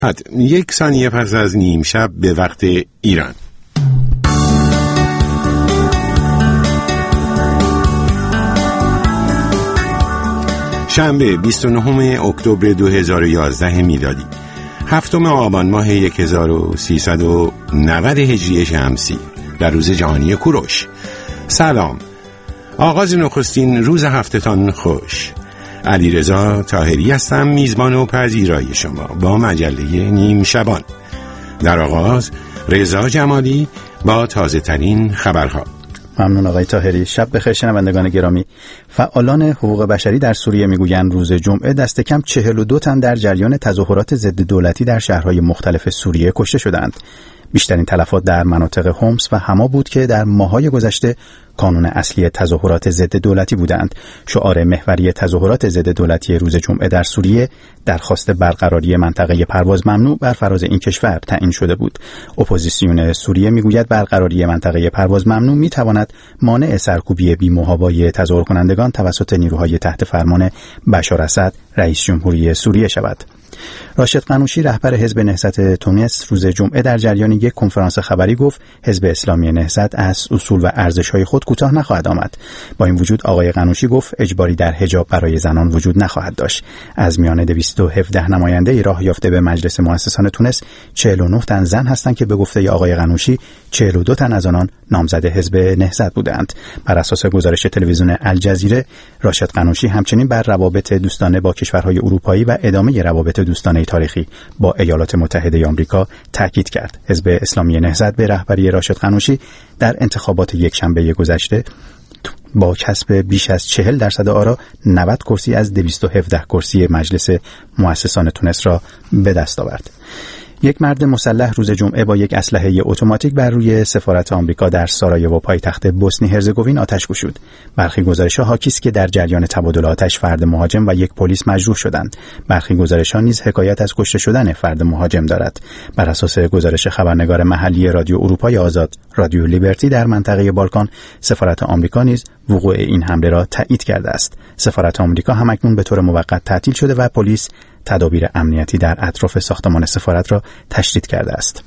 1 ثانیه پس از نیم شب به وقت ایران. شنبه 29 اکتبر 2011 میلادی، 7 آبان ماه 1390 هجری شمسی، در روز جهانی کوروش. سلام، آغاز نخستین روز هفته‌تان خوش. علیرضا طاهری هستم، میزبان و پذیرای شما با مجله نیم شبان. در آغاز رضا جمالی با تازه ترین خبرها. ممنون آقای طاهری. شب بخیر شنوندگان گرامی. فعالان حقوق بشری در سوریه میگویند روز جمعه دست کم 42 تن در جریان تظاهرات ضد دولتی در شهرهای مختلف سوریه کشته شدند. بیشترین تلفات در مناطق حمص و حما بود که در ماه‌های گذشته کانون اصلی تظاهرات ضد دولتی بودند. شعار محوری تظاهرات ضد دولتی روز جمعه در سوریه درخواست برقراری منطقه پرواز ممنوع بر فراز این کشور تعیین شده بود. اپوزیسیون سوریه میگوید برقراری منطقه پرواز ممنوع میتواند مانع سرکوبی بی‌محابای تظاهر کنندگان توسط نیروهای تحت فرمان بشار اسد رئیس جمهوری سوریه شود. راشد قنوشی رهبر حزب نهضت تونس روز جمعه در جریان یک کنفرانس خبری گفت حزب اسلامی نهضت از اصول و ارزش‌های خود کوتاه نخواهد آمد. با این وجود آقای قنوشی گفت اجباری در حجاب برای زنان وجود نخواهد داشت. از میان 217 نماینده راه یافته به مجلس مؤسسان تونس 49 تن زن هستند که به گفته آقای قنوشی 42 تن از آنان نامزد حزب نهضت بودند. بر اساس گزارش تلویزیون الجزیره، راشد قنوشی همچنین بر روابط دوستانه با کشورهای اروپایی و ادامه روابط دوستانه تاریخی با ایالات متحده آمریکا تاکید کرد. حزب اسلامی نهضت به رهبری راشد قنوشی در انتخابات یکشنبه گذشته با کسب بیش از 40% آرا 90 کرسی از 217 کرسی مجلس مؤسسان تونس را به دست آورد. یک مرد مسلح روز جمعه با یک اسلحه اتوماتیک بر روی سفارت آمریکا در سارایوو پایتخت بوسنی هرزگوین آتش گشود. برخی گزارش‌ها حاکی است که در جریان تبادل آتش فرد مهاجم و یک پلیس مجروح شدند. برخی گزارش‌ها نیز حکایت از کشته شدن فرد مهاجم دارد. بر اساس گزارش خبرنگار محلی رادیو اروپای آزاد، رادیو لیبرتی در منطقه بالکان، سفارت آمریکا نیز وقوع این حمله را تایید کرده است. سفارت آمریکا همکنون به طور موقت تعطیل شده و پلیس تدابیر امنیتی در اطراف ساختمان سفارت را تشدید کرده است.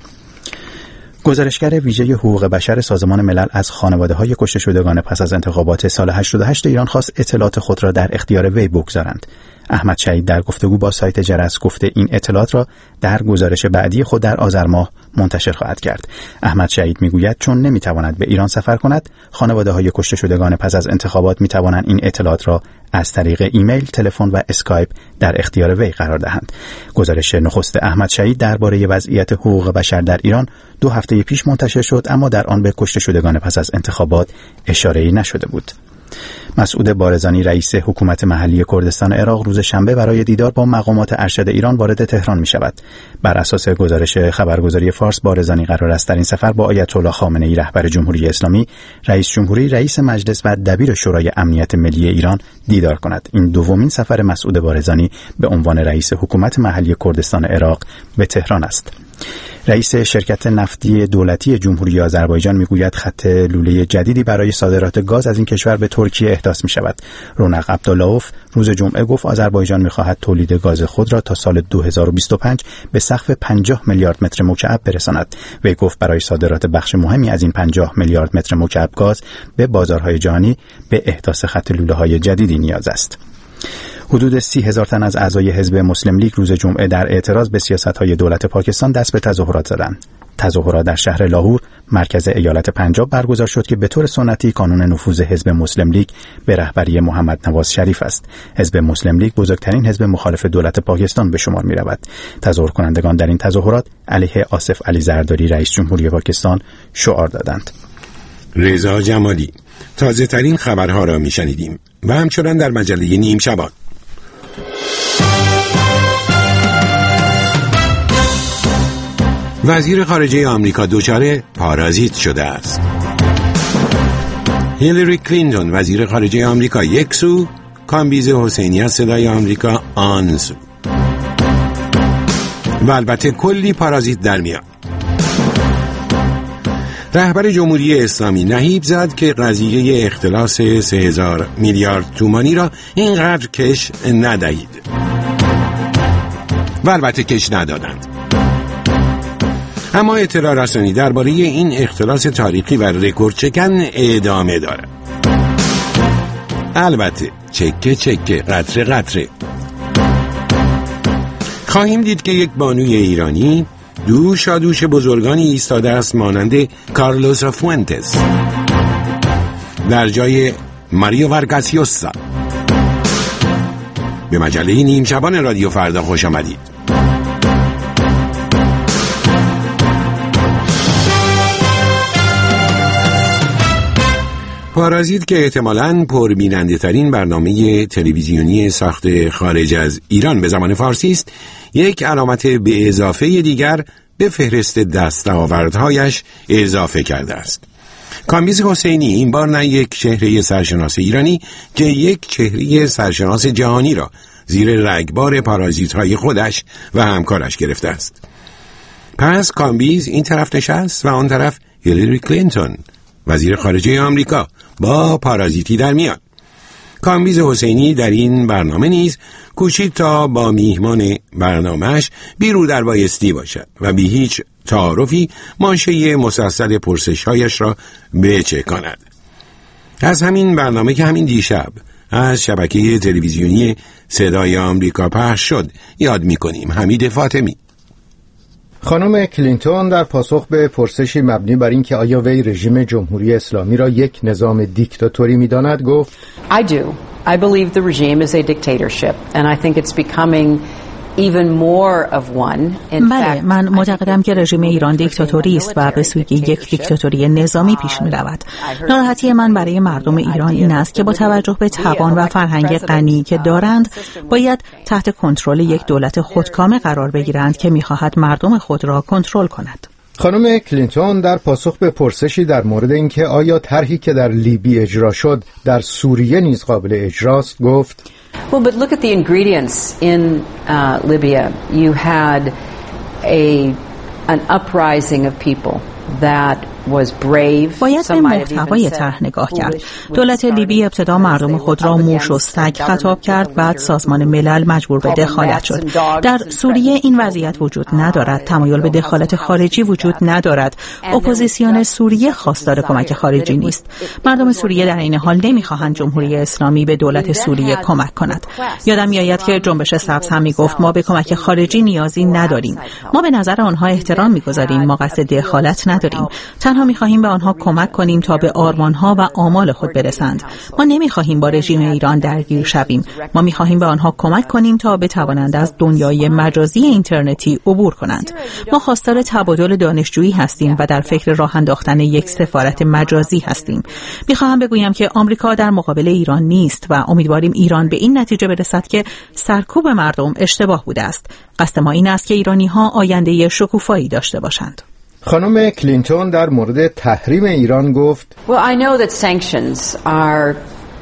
گزارشگر ویژه حقوق بشر سازمان ملل از خانواده‌های کشته شدگان پس از انتخابات سال 88 ایران خواست اطلاعات خود را در اختیار وی بگذارند. احمد شهید در گفتگو با سایت جرس گفته این اطلاعات را در گزارش بعدی خود در آذر ماه منتشر خواهد کرد. احمد شهید میگوید چون نمیتواند به ایران سفر کند، خانواده‌های کشته شدگان پس از انتخابات میتوانند این اطلاعات را از طریق ایمیل، تلفن و اسکایپ در اختیار وی قرار دهند. گزارش نخست احمد شهید درباره وضعیت حقوق بشر در ایران 2 هفته پیش منتشر شد، اما در آن به کشته شدگان پس از انتخابات اشاره‌ای نشده بود. مسعود بارزانی رئیس حکومت محلی کردستان عراق روز شنبه برای دیدار با مقامات ارشد ایران وارد تهران می شود. بر اساس گزارش خبرگزاری فارس، بارزانی قرار است در این سفر با آیت الله خامنه‌ای رهبر جمهوری اسلامی، رئیس جمهوری، رئیس مجلس و دبیر شورای امنیت ملی ایران دیدار کند. این دومین سفر مسعود بارزانی به عنوان رئیس حکومت محلی کردستان عراق به تهران است. رئیس شرکت نفتی دولتی جمهوری آذربایجان میگوید خط لوله جدیدی برای صادرات گاز از این کشور به ترکیه احداث می شود. رونق عبداللهوف روز جمعه گفت آذربایجان می‌خواهد تولید گاز خود را تا سال 2025 به سقف 50 میلیارد متر مکعب برساند. وی گفت برای صادرات بخش مهمی از این 50 میلیارد متر مکعب گاز به بازارهای جهانی به احداث خط لوله‌های جدیدی نیاز است. حدود 30,000 تن از اعضای حزب مسلم لیگ روز جمعه در اعتراض به سیاست‌های دولت پاکستان دست به تظاهرات زدند. تظاهرات در شهر لاهور، مرکز ایالت پنجاب برگزار شد که به طور سنتی کانون نفوذ حزب مسلم لیگ به رهبری محمد نواز شریف است. حزب مسلم لیگ بزرگترین حزب مخالف دولت پاکستان به شمار می‌رود. تظاهر کنندگان در این تظاهرات علیه آصف علی زرداری رئیس جمهوری پاکستان شعار دادند. رضا جمالی تازه ترین خبرها را میشنیدیم و همچنان در مجله نیم شبان. وزیر خارجه آمریکا دچار پارازیت شده است. هیلاری کلینتون وزیر خارجه آمریکا یک سو، کامبیز حسینی از صدای آمریکا آن سو. و البته کلی پارازیت در میاد. رهبر جمهوری اسلامی نهیب زد که قضیه اختلاس 3000 میلیارد تومانی را اینقدر کش ندهید. و البته کش ندادند. اما اطلاع رسانی درباره این اختلاس تاریخی و رکورد چکن ادامه دارد. البته چکه چکه، قطره قطره. خواهیم دید که یک بانوی ایرانی دوشا دوش بزرگانی ایستاده است مانند کارلوس فوئنتس در جای ماریو وارگاس یوسا. به مجله نیم شبان رادیو فردا خوش آمدید. پارازیت که احتمالاً پربیننده ترین برنامه تلویزیونی ساخته خارج از ایران به زبان فارسی است، یک علامت به اضافه دیگر به فهرست دستاوردهایش اضافه کرده است. کامبیز حسینی این بار نه یک چهره سرشناس ایرانی که یک چهره سرشناس جهانی را زیر رگبار پارازیت‌های خودش و همکارش گرفته است. پس کامبیز این طرف نشست و آن طرف هیلاری کلینتون وزیر خارجه آمریکا با پارازیتی در میان. کامبیز حسینی در این برنامه نیز کوشید تا با میهمان برنامهش بیرو در بایستی باشد و بی هیچ تعارفی ماشه مسلسل پرسش‌هایش را بچکاند. از همین برنامه که همین دیشب از شبکه تلویزیونی صدای آمریکا پخش شد یاد می‌کنیم. حمید فاطمی. خانم کلینتون در پاسخ به پرسشی مبنی بر اینکه آیا وی رژیم جمهوری اسلامی را یک نظام دیکتاتوری می‌داند گفت I do. I believe the regime is a dictatorship and I think it's becoming even more of one. بله، من معتقدم که رژیم ایران دیکتاتوری است و به سوی یک دیکتاتوری نظامی پیش می‌رود. ناراحتی من برای مردم ایران این است که با توجه به توان و فرهنگ غنی که دارند باید تحت کنترل یک دولت خودکامه قرار بگیرند که می‌خواهد مردم خود را کنترل کند. خانم کلینتون در پاسخ به پرسشی در مورد اینکه آیا طرحی که در لیبی اجرا شد در سوریه نیز قابل اجراست گفت Well, but look at the ingredients in Libya. You had an uprising of people that was brave. باید به محتوای طرح نگاه کرد. دولت لیبی ابتدا مردم خود را موش و سگ خطاب کرد، بعد سازمان ملل مجبور به دخالت شد. در سوریه این وضعیت وجود ندارد. تمایل به دخالت خارجی وجود ندارد. اپوزیسیون سوریه خواستار کمک خارجی نیست. مردم سوریه در این حال نمیخواهند جمهوری اسلامی به دولت سوریه کمک کند. یادم میآید که جنبش سبز هم میگفت ما به کمک خارجی نیازی نداریم. ما به نظر آنها احترام میگذاریم، ما قصد دخالت نداریم. تنها می‌خواهیم به آنها کمک کنیم تا به آرمان‌ها و آمال خود برسند. ما نمی‌خواهیم با رژیم ایران درگیر شویم. ما می‌خواهیم به آنها کمک کنیم تا بتوانند از دنیای مجازی اینترنتی عبور کنند. ما خواستار تبادل دانشجویی هستیم و در فکر راه انداختن یک سفارت مجازی هستیم. می‌خواهم بگویم که آمریکا در مقابل ایران نیست و امیدواریم ایران به این نتیجه برسد که سرکوب مردم اشتباه بوده است. قصد ما این است که ایرانی‌ها آینده شکوفایی داشته باشند. خانم کلینتون در مورد تحریم ایران گفت Well, I know that sanctions are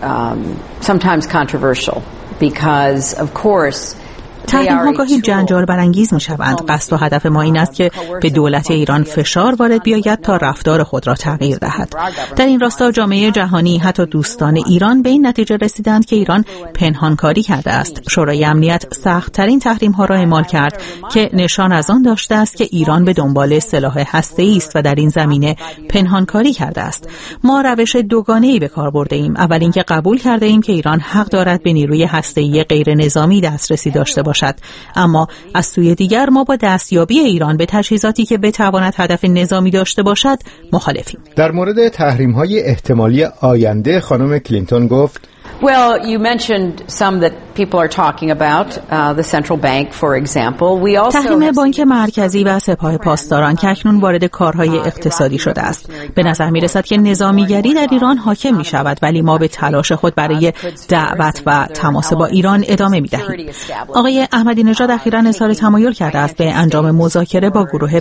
sometimes controversial because of course تحریم‌ها گاهی جنجال برانگیز می‌شوند. قصد و هدف ما این است که به دولت ایران فشار وارد بیاید تا رفتار خود را تغییر دهد. در این راستا جامعه جهانی حتی دوستان ایران به این نتیجه رسیدند که ایران پنهانکاری کرده است. شورای امنیت سخت‌ترین تحریم‌ها را اعمال کرد که نشان از آن داشته است که ایران به دنبال سلاح هسته‌ای است و در این زمینه پنهانکاری کرده است. ما روش دوگانه‌ای به کار برده‌ایم. اول اینکه قبول کرده‌ایم که ایران حق دارد به نیروی هسته‌ای غیر نظامی دسترسی داشته باشد. اما از سوی دیگر ما با دستیابی ایران به تجهیزاتی که بتواند هدف نظامی داشته باشد مخالفیم. در مورد تحریم‌های احتمالی آینده خانم کلینتون گفت Well, you mentioned some that people are talking about, the central bank, for example. We also تحریم بانک مرکزی و سپاه پاسداران که اکنون وارد کارهای اقتصادی شده است. به نظر می‌رسد که نظامیگری در ایران حاکم می‌شود، ولی ما به تلاش خود برای دعوت و تماس با ایران ادامه می‌دهیم. آقای احمدی نژاد اخیراً اظهار تمایل کرده است به انجام مذاکره با گروه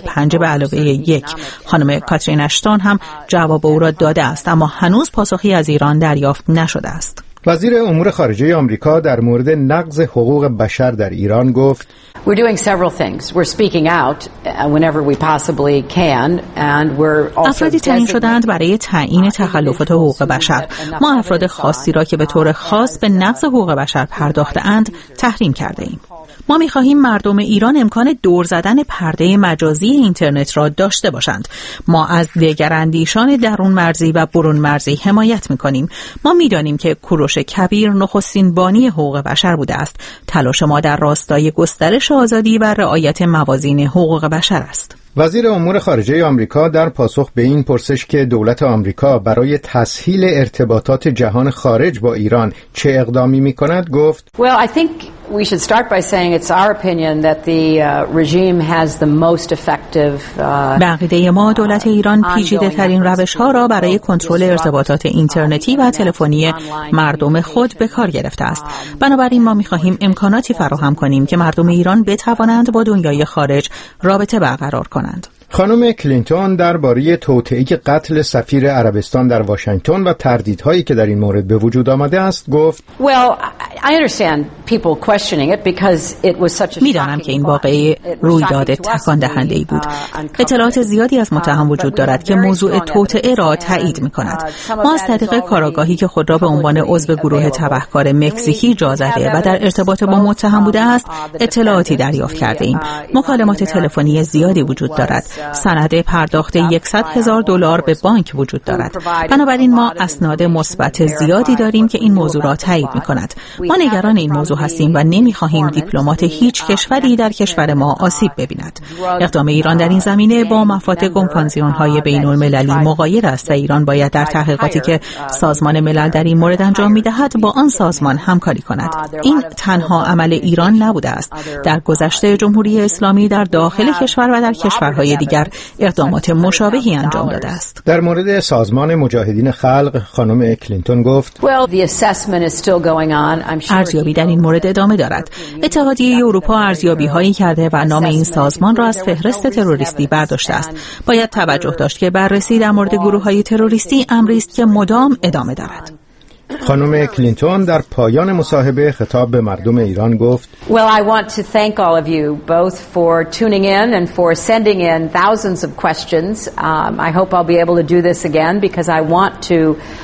5+1. خانم کاترین اشتون هم جواب او را داده است، اما هنوز پاسخی از ایران دریافت نشده است. وزیر امور خارجه آمریکا در مورد نقض حقوق بشر در ایران گفت We're doing several things. We're speaking out whenever we possibly can and we're also افرادی تعیین شدند برای تعیین تخلفات حقوق بشر. ما افراد خاصی را که به طور خاص به نقض حقوق بشر پرداخته‌اند تحریم کرده ایم. ما می‌خواهیم مردم ایران امکان دور زدن پرده مجازی اینترنت را داشته باشند. ما از دگراندیشان درون مرزی و برون مرزی حمایت می‌کنیم. ما می‌دانیم که کوروش کبیر نخستین بانی حقوق بشر بوده است. تلاش ما در راستای گسترش آزادی و رعایت موازین حقوق بشر است. وزیر امور خارجه آمریکا در پاسخ به این پرسش که دولت آمریکا برای تسهیل ارتباطات جهان خارج با ایران چه اقدامی می‌کند گفت Well, I think we should start by saying it's our opinion that the regime has the most effective به عقیده ما دولت ایران پیچیده‌ترین روش‌ها را برای کنترل ارتباطات اینترنتی و تلفنی مردم خود به کار گرفته است. بنابراین ما می‌خواهیم امکاناتی فراهم کنیم که مردم ایران بتوانند با دنیای خارج رابطه برقرار کنند. خانم کلینتون درباره توطئه قتل سفیر عربستان در واشنگتن و تردیدهایی که در این مورد به وجود آمده است گفت می‌دانم که این واقعه رویداد تکان دهنده‌ای بود. اطلاعات زیادی از متهم وجود دارد که موضوع توطئه را تایید می‌کند. ما از طریق کاراگاهی که خود را به عنوان عضو گروه تبهکار مکزیکی جا زده و در ارتباط با متهم بوده است اطلاعاتی دریافت کرده‌ایم. مکالمات تلفنی زیادی وجود دارد. سند پرداخت $100,000 به بانک وجود دارد. بنابراین ما اسناد مثبت زیادی داریم که این موضوع را تایید می‌کند. ما نگران این موضوع هستیم و نمی‌خواهیم دیپلمات هیچ کشوری در کشور ما آسیب ببیند. اقدام ایران در این زمینه با مفاد کنوانسیون‌های بین‌المللی مغایر است و ایران باید در تحقیقاتی که سازمان ملل در این مورد انجام می‌دهد با آن سازمان همکاری کند. این تنها عمل ایران نبوده است. در گذشته جمهوری اسلامی در داخل کشور و در کشورهای دیگر اقدامات مشابهی انجام داده است. در مورد سازمان مجاهدین خلق خانم کلینتون گفت ارزیابی در این مورد ادامه دارد. اتحادیه اروپا ارزیابی‌هایی کرده و نام این سازمان را از فهرست تروریستی برداشته است. باید توجه داشت که بررسی در مورد گروه‌های تروریستی امری است که مدام ادامه دارد. خانم کلینتون در پایان مصاحبه خطاب به مردم ایران گفت Well, I want to thank all of you both for tuning in and for sending in thousands of questions. I hope I'll be able to do this again because I want to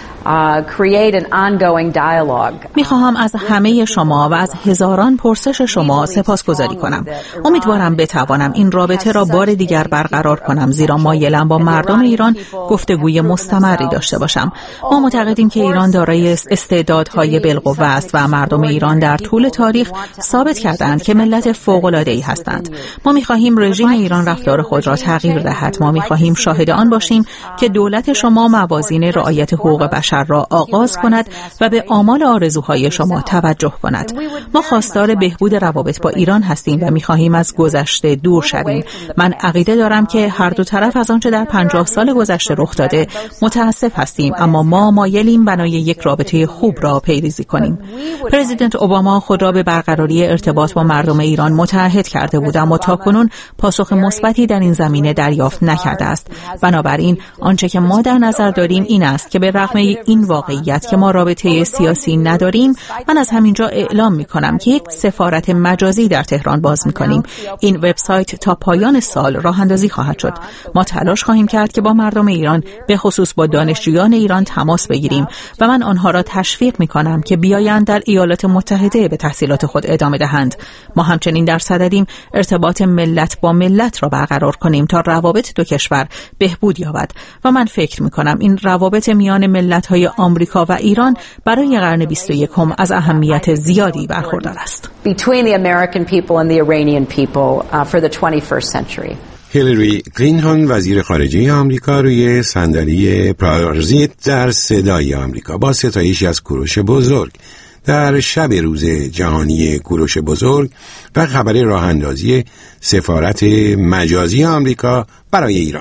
create an ongoing dialogue. میخواهم از همه شما و از هزاران پرسش شما سپاسگزاری کنم. امیدوارم بتوانم این رابطه را بار دیگر برقرار کنم زیرا مایلم با مردم ایران گفتگوی مستمری داشته باشم. ما معتقدیم که ایران دارای استعدادهای بالقوه است و مردم ایران در طول تاریخ ثابت کردند که ملت فوق‌العاده‌ای هستند. ما میخواهیم رژیم ایران رفتار خود را تغییر دهد. ما میخواهیم شاهد آن باشیم که دولت شما موازین رعایت حقوق بشر را آغاز کند و به آمال آرزوهای شما توجه کند. ما خواستار بهبود روابط با ایران هستیم و می‌خواهیم از گذشته دور شویم. من عقیده دارم که هر دو طرف از آنچه در 50 سال گذشته رخ داده متأسف هستیم، اما ما مایلیم بنای یک رابطه خوب را پیریزی کنیم. پرزیدنت اوباما خود را به برقراری ارتباط با مردم ایران متعهد کرده بود، اما تاکنون پاسخ مثبتی در این زمینه دریافت نکرده است. بنابراین آنچه که ما در نظر داریم این است که به رغم این واقعیت که ما رابطه سیاسی نداریم، من از همینجا اعلام می‌کنم که یک سفارت مجازی در تهران باز می‌کنیم. این وبسایت تا پایان سال راه اندازی خواهد شد. ما تلاش خواهیم کرد که با مردم ایران به خصوص با دانشجویان ایران تماس بگیریم و من آنها را تشویق می‌کنم که بیایند در ایالات متحده به تحصیلات خود ادامه دهند. ما همچنین در صددیم ارتباط ملت با ملت را برقرار کنیم تا روابط دو کشور بهبود یابد و من فکر می‌کنم این روابط میان ملت‌های آمریکا و ایران برای قرن 21 از اهمیت زیادی برخوردار است. Between the American people and the Iranian people for the 21st century. هیلاری کلینتون وزیر خارجه آمریکا روی صندلی پرازیت در صدای آمریکا با ستایشی از کوروش بزرگ در شب روز جهانی کوروش بزرگ و خبر راه اندازی سفارت مجازی آمریکا برای ایران.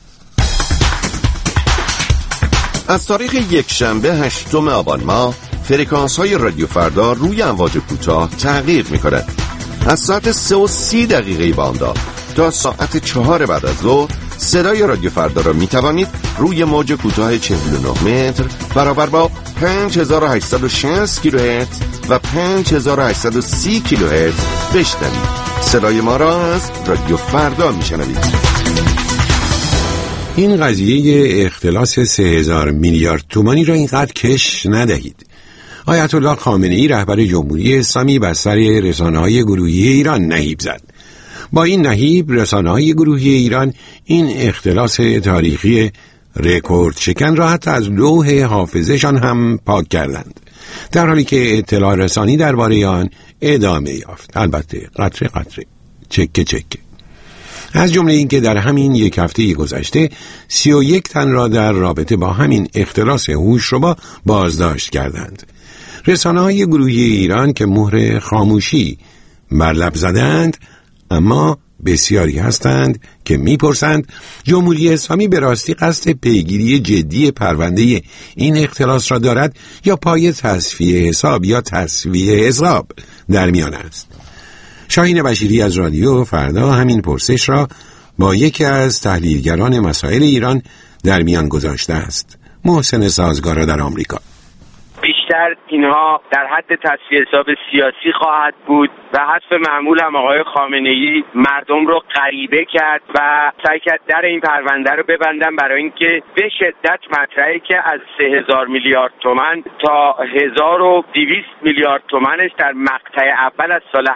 از تاریخ یکشنبه 8 آبان ماه فرکانس‌های رادیو فردا روی امواج کوتاه تغییر می‌کند. از ساعت 3:30 بامداد تا ساعت 4 بعد از ظهر صدای رادیو فردا را می توانید روی موج کوتاه 49 متر برابر با 5860 کیلوهرتز و 5830 کیلوهرتز بشنوید. صدای ما را از رادیو فردا می شنوید. این قضیه اختلاس 3000 میلیارد تومانی را اینقدر کش ندهید. آیت الله خامنه‌ای رهبر جمهوری اسلامی بر سر رسانه‌های گروهی ایران نهیب زد. با این نهیب رسانه‌های گروهی ایران این اختلاس تاریخی رکورد شکن را حتی از لوح حافظه‌شان هم پاک کردند، در حالی که اطلاع رسانی درباره آن ادامه یافت، البته قطره قطره، چکه چکه. از جمله این که در همین یک هفته گذشته 31 تن را در رابطه با همین اختلاس هوش‌ربا بازداشت کردند. رسانه‌های گروهی ایران که مهر خاموشی بر لب زدند، اما بسیاری هستند که میپرسند جمهوری اسلامی به راستی قصد پیگیری جدی پرونده این اختلاس را دارد یا پای تصفیه حساب یا تسویه حساب در میان است. شاهین بشیری از رادیو فردا همین پرسش را با یکی از تحلیلگران مسائل ایران در میان گذاشته است، محسن سازگارا در آمریکا. بیشتر اینها در حد تصفیه حساب سیاسی خواهد بود و حسب معمول هم آقای خامنه‌ای مردم رو غریبه کرد و سعی کرد در این پرونده رو ببندن، برای اینکه به شدت مطرحه که از 3000 میلیارد تومان تا 1200 میلیارد تومانش در مقطع اول از سال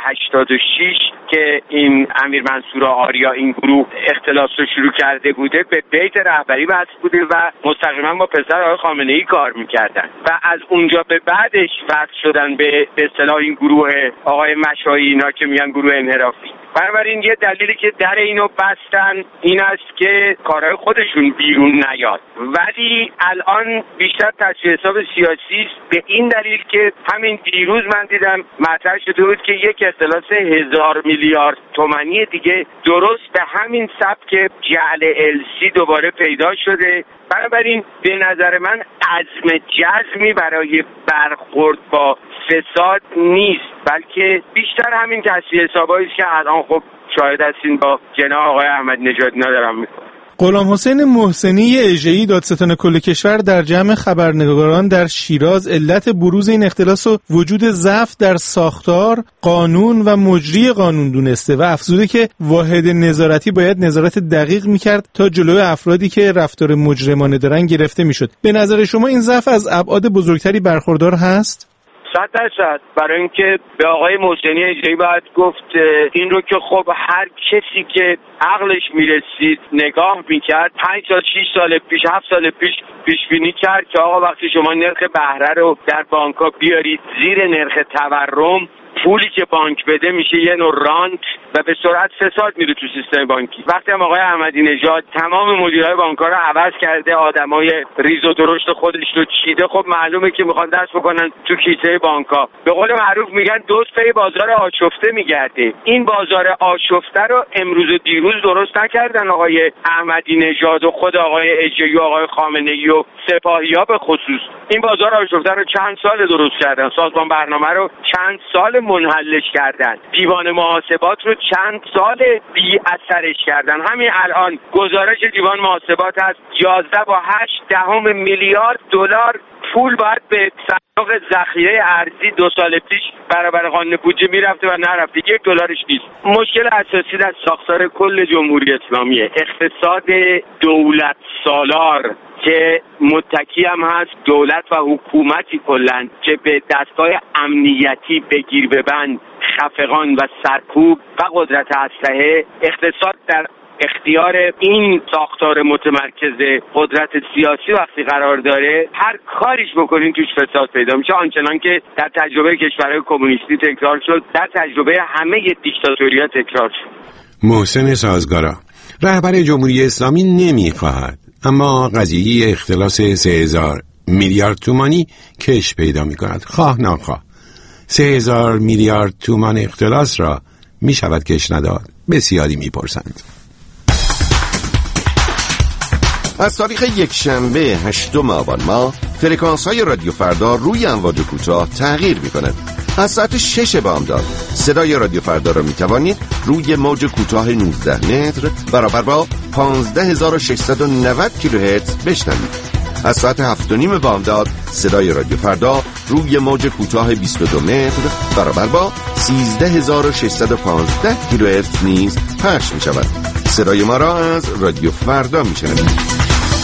86 که این امیر منصور آریا این گروه اختلاس رو شروع کرده بوده به بیت رهبری وصل بوده و مستقیما با پسر آقای خامنه‌ای کار میکردن و از اونجا به بعدش وصل شدن به اصطلاح این گروه آقای مشایی، اینا که میگن گروه انحرافی. بنابراین یه دلیلی که در اینو بستن این است که کارهای خودشون بیرون نیاد، ولی الان بیشتر تصفیه حساب سیاسی است، به این دلیل که همین دیروز من دیدم مطرح شده بود که یک اختلاس 1000 میلیارد تومانی دیگه درست به همین سبک جعل السی دوباره پیدا شده. بنابراین به نظر من عزم جزمی برای برخورد با فساد نیست، بلکه بیشتر همین تصفیه حسابایی است که الان خب شاهد هستین با جناب آقای احمدی نژاد ندارم میکنه. غلام حسین محسنی اژه‌ای دادستان کل کشور در جمع خبرنگاران در شیراز علت بروز این اختلاس و وجود ضعف در ساختار، قانون و مجری قانون دونسته و افزوده که واحد نظارتی باید نظارت دقیق میکرد تا جلوی افرادی که رفتار مجرمانه دارن گرفته میشد. به نظر شما این ضعف از ابعاد بزرگتری برخوردار هست؟ 100%. برای اینکه به آقای محسنی اژه‌ای باید گفت این رو که خب هر کسی که عقلش میرسید نگاه میکرد 5 تا 6 سال پیش 7 سال پیش بینی کرد که آقا وقتی شما نرخ بهره رو در بانک‌ها بیارید زیر نرخ تورم، پولی که بانک بده میشه یه نوع رانت و به سرعت فساد میره تو سیستم بانکی. وقتی هم آقای احمدی نژاد تمام مدیرای بانک‌ها رو عوض کرده، آدمای ریز و درشت خودش رو چیده، خب معلومه که میخوان دست بکنن تو کیسه بانک‌ها. به قول معروف میگن دوست پی بازار آشفته میگرده. این بازار آشفته رو امروز و دیروز درست نکردن آقای احمدی نژاد و خود آقای اژه‌ای و آقای خامنه‌ای و سپاهی‌ها به خصوص. این بازار آشفته رو چند سال درست کردن، سازمان برنامه رو چند سال منحلش کردن، دیوان محاسبات رو چند سال بی اثرش کردن. همین الان گزارش دیوان محاسبات هست 11.8 میلیارد دلار پول باید به صندوق ذخیره ارزی 2 سال پیش برابر قانون بودجه میرفته و نرفته، $1 نیست. مشکل اساسی در ساختار کل جمهوری اسلامی اقتصاد دولت سالار که متکی هم هست دولت و حکومتی کلن که به دستگاه امنیتی بگیر ببند، خفقان و سرکوب و قدرت اسلحه، اقتصاد در اختیار این ساختار متمرکز قدرت سیاسی وقتی قرار داره هر کاریش بکنین توش فساد پیدا میشه، آنچنان که در تجربه کشورهای کمونیستی تکرار شد، در تجربه همه دیکتاتوری‌ها تکرار شد. محسن سازگارا، رهبر جمهوری اسلامی نمیخواهد، اما قضیه اختلاس 3000 میلیارد تومانی کش پیدا میکند، خواه نخواه. 3000 میلیارد تومان اختلاس را میشود کش نداد؟ بسیاری میپرسند. از تاریخ یکشنبه 8 آبان ماه فرکانس‌های رادیو فردا روی امواج کوتاه تغییر می‌کند. از ساعت 6 بامداد صدای رادیو فردا را می توانید روی موج کوتاه 19 متر برابر با 15690 کیلوهرتز بشنوید. از ساعت 7:30 بامداد صدای رادیو فردا روی موج کوتاه 22 متر برابر با 13615 کیلوهرتز نیز پخش می شود. صدای ما را از رادیو فردا می شنوید.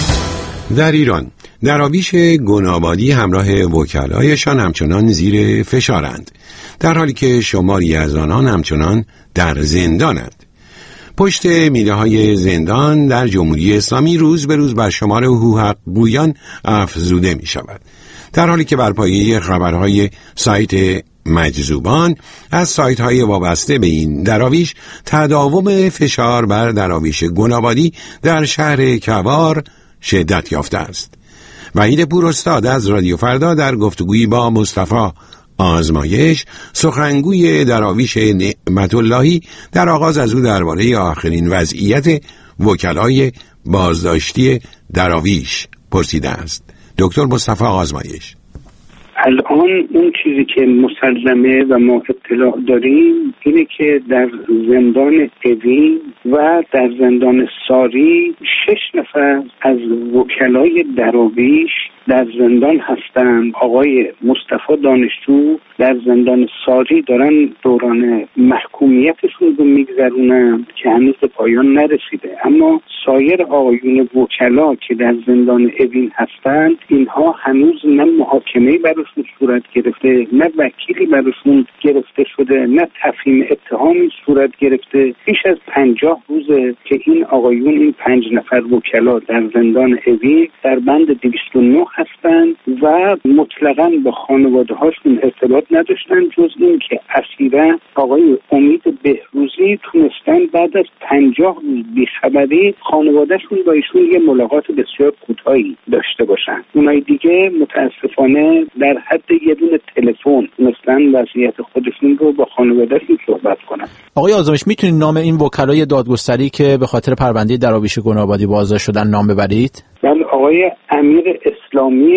در ایران دراویش گنابادی همراه وکلایشان همچنان زیر فشارند، در حالی که شماری از آنان همچنان در زندانند. پشت میله‌های زندان در جمهوری اسلامی روز به روز بر شمار حقوق‌گویان افزوده می شود، در حالی که بر پایه خبرهای سایت مجذوبان از سایت‌های وابسته به این دراویش تداوم فشار بر دراویش گنابادی در شهر کوار شدت یافته است. وحید پوراستاد از رادیو فردا در گفتگویی با مصطفی آزمایش، سخنگوی دراویش نعمت اللهی، در آغاز از او درباره آخرین وضعیت وکلای بازداشتی دراویش پرسیده است. دکتر مصطفی آزمایش: الان اون چیزی که مسلمه و ما اطلاع داریم اینه که در زندان اوین و در زندان ساری 6 نفر از وکلای دراویش در زندان هستند. آقای مصطفی دانشجو در زندان ساری دارن دوران محکومیتشون رو میگذرونن که هنوز به پایان نرسیده، اما سایر آقایون وکلا که در زندان اوین هستند اینها هنوز نه محاکمه‌ای براشون صورت گرفته، نه وکیلی براشون گرفته شده، نه تفهیم اتهامی صورت گرفته. بیش از 50 روزه که این آقایون، این 5 نفر وکلا در زندان اوین در بند 209 هستند و مطلقاً با خانواده هاشون ارتباط نداشتن، جز این که اسیرا آقای امید بهروزی تونستن بعد از 50 روز بیخبری خانوادهشون با ایشون یه ملاقات بسیار کوتاهی داشته باشن. اونای دیگه متاسفانه در حد یه دونه تلفن تونستن وضعیت خودشون رو با خانوادهشون صحبت کنن. آقای آزمایش، میتونید نام این وکلای دادگستری که به خاطر پرونده دراویش گنابادی بازداشت شدن نام ببرید؟ بله، آقای امیر اسلامی،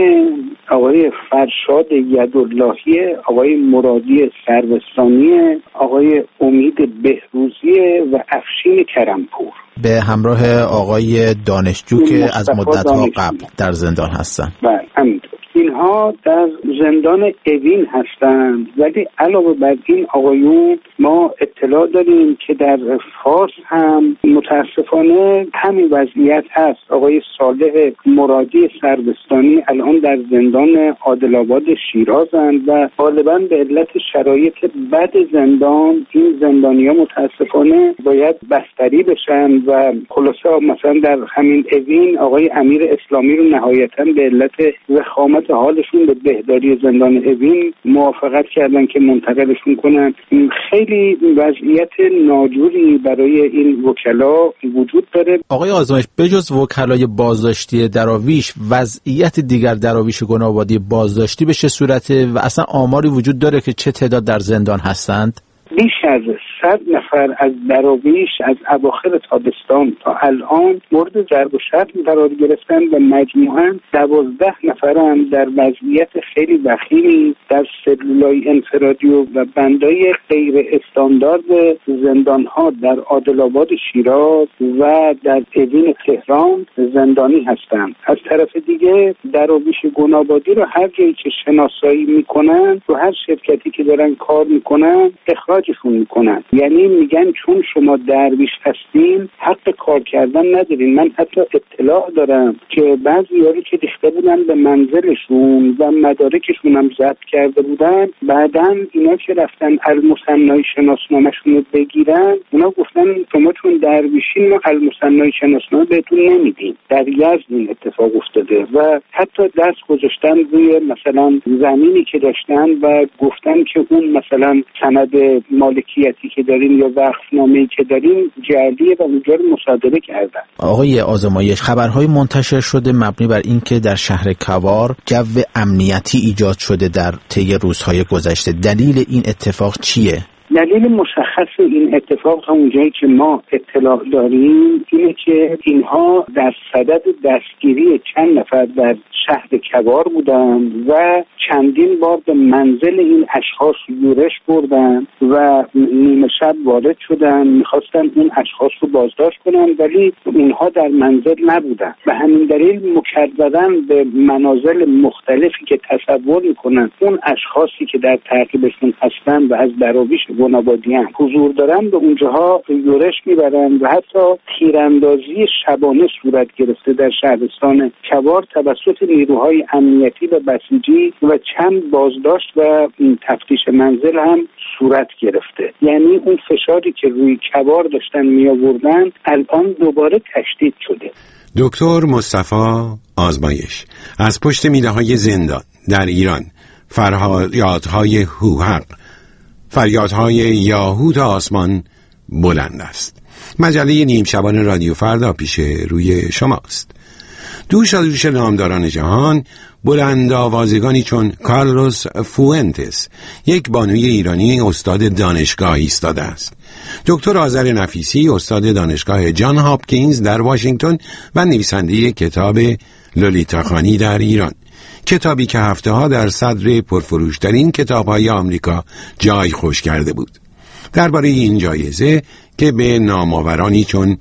آقای فرشاد یداللهی، آقای مرادی سروستانی، آقای امید بهروزی و افشین کرمپور، به همراه آقای دانشجو که از مدت‌ها قبل در زندان هستن. بله، همینطور. اینها در زندان اوین هستند، ولی علاوه بر این آقایون ما اطلاع داریم که در فارس هم متاسفانه همین وضعیت هست. آقای صالح مرادی سروستانی الان در زندان عادل‌آباد شیرازند و غالبا به علت شرایط بد زندان این زندانی‌ها متاسفانه باید بستری بشن و خلاصه مثلا در همین اوین آقای امیر اسلامی رو نهایتاً به علت وخامت حالشون به بهداری زندان اوین موافقت کردن که منتقلشون کنن. خیلی وضعیت ناجوری برای این وکلا وجود داره. آقای آزمایش، بجز وکلای بازداشتی دراویش، وضعیت دیگر دراویش گنابادی بازداشتی به چه صورته و اصلا آماری وجود داره که چه تعداد در زندان هستند؟ بیش از 100 نفر از دراویش از اواخر تابستان تا الان مورد ضرب و شتم قرار گرفتن و مجموعاً 12 نفر هم در وضعیت خیلی وخیمی در سلولای انفرادی و بندای غیر استاندارد زندان‌ها در عادل‌آباد شیراز و در اوین تهران زندانی هستند. از طرف دیگه دراویش گنابادی رو هر جایی که شناسایی میکنن و هر شرکتی که دارن کار میکنن اخراجشون میکنن، یعنی میگن چون شما درویش هستین حق کار کردن ندارین. من حتی اطلاع دارم که بعضی‌ها رو که ریخته بودن به منزلشون و مدارکشون هم ضبط کرده بودن، بعداً اینا که رفتن المثنای شناسنامه‌شون رو بگیرن، اونا گفتن شما چون درویشین ما المثنای شناسنامه بهتون نمیدیم. در یزد این اتفاق افتاده و حتی دست گذاشتن روی مثلا زمینی که داشتن و گفتن که اون مثلا سند مالکیتی که داریم یا وقفنامه‌ای که داریم جعلیه و اونجا رو مصادره کردن. آقای آزمایش، خبرهای منتشر شده مبنی بر اینکه در شهر کوار جو امنیتی ایجاد شده در طی روزهای گذشته. دلیل این اتفاق چیه؟ دلیل مشخص این اتفاق تا اونجایی که ما اطلاع داریم اینه که اینها در صدد دستگیری چند نفر در شهر کوار بودن و چندین بار به منزل این اشخاص یورش بردن و نیمه شب وارد شدن، میخواستن اون اشخاص رو بازداشت کنن ولی اینها در منزل نبودن. به همین دلیل مکررن به منازل مختلفی که تصور میکنن اون اشخاصی که در تعقیبشون هستن و از دراویش بنابادیان حضور دارن به اونجاها یورش میبرن و حتی تیراندازی شبانه صورت گرفته در شهرستان کوار توسط نیروهای امنیتی و بسیجی و چند بازداشت و تفتیش منزل هم صورت گرفته. یعنی اون فشاری که روی کوار داشتن می آوردن الان دوباره تشدید شده. دکتر مصطفی آزمایش از پشت میله‌های زندان در ایران، فریادهای هوحق، فریادهای یاهو تا آسمان بلند است. مجله نیم شبان رادیو فردا پیش روی شماست. دوش نامداران جهان بلند آوازگانی چون کارلوس فوئنتس، یک بانوی ایرانی استاد دانشگاه ایستاده است. دکتر آذر نفیسی استاد دانشگاه جان هاپکینز در واشنگتن و نویسنده کتاب لولیتاخانی در ایران، کتابی که هفته‌ها در صدر پرفروش‌ترین کتاب‌های آمریکا جای خوش کرده بود. درباره این جایزه که به نامآورانی چون